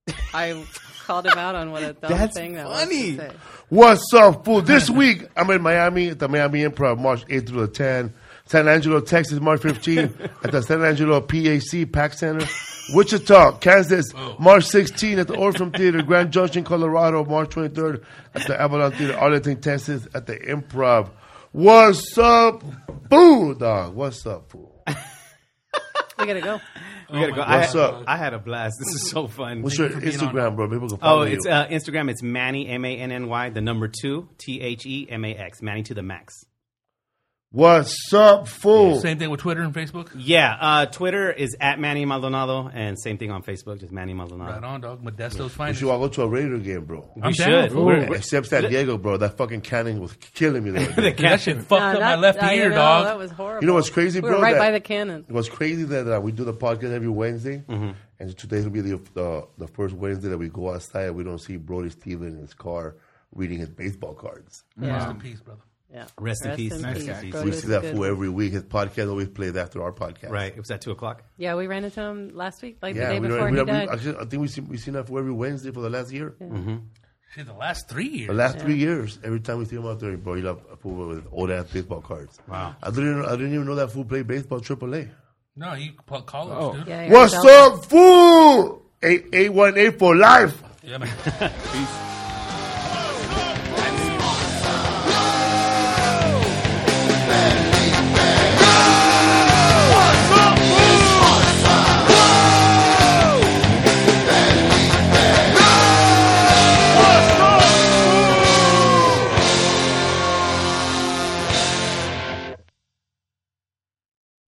I called him out on what a dumb That's thing that funny. was to say. What's up, fool? This week, I'm in Miami at the Miami Improv, March eighth through the tenth. San Angelo, Texas, March fifteenth at the San Angelo P A C Pack Center. Wichita, Kansas, March sixteenth at the Orpheum Theater. Grand Junction, Colorado, March twenty-third at the Avalon Theater. Arlington, Texas at the Improv. What's up, fool, dog? What's up, fool? We gotta go. We gotta go. Oh What's I had, up? I had a blast. This is so fun. What's your Instagram, bro? People can follow Oh, you. it's uh, Instagram. It's Manny, M A N N Y, the number two, T H E M A X. Manny to the max. What's up, fool? Same thing with Twitter and Facebook. Yeah, uh, Twitter is at Manny Maldonado, and same thing on Facebook, just Manny Maldonado. Right on, dog. Modesto's We finest. should all go to a Raider game, bro. I'm We down. should. Ooh. We're- Except San Diego, bro. That fucking cannon was killing me. The other day. Dude, that shit fucked No, up my that- left I ear, know, dog. That was horrible. You know what's crazy, we bro? were right That- by the cannon. It was crazy that uh, we do the podcast every Wednesday, Mm-hmm. and today's gonna be the, the the first Wednesday that we go outside and we don't see Brody Steven in his car reading his baseball cards. Yeah. Rest in peace, brother. Yeah. Rest in peace. Nice guy. Brody We was see that good. fool every week. His podcast always plays after our podcast. Right, it was at two o'clock. Yeah, we ran into him last week, like Yeah, the day we before don't, we he don't, we, died. actually, I think we see we seen that fool every Wednesday for the last year. Shit, the last three years. The last three years, every time we see him out there, bro, he love a fool with old ass baseball cards. Wow. I didn't I didn't even know that fool played baseball triple A. No, he played college, Oh. dude. Yeah, yeah, What's Delta. up, fool? Eight eight one eight for life. Yeah, man. Peace.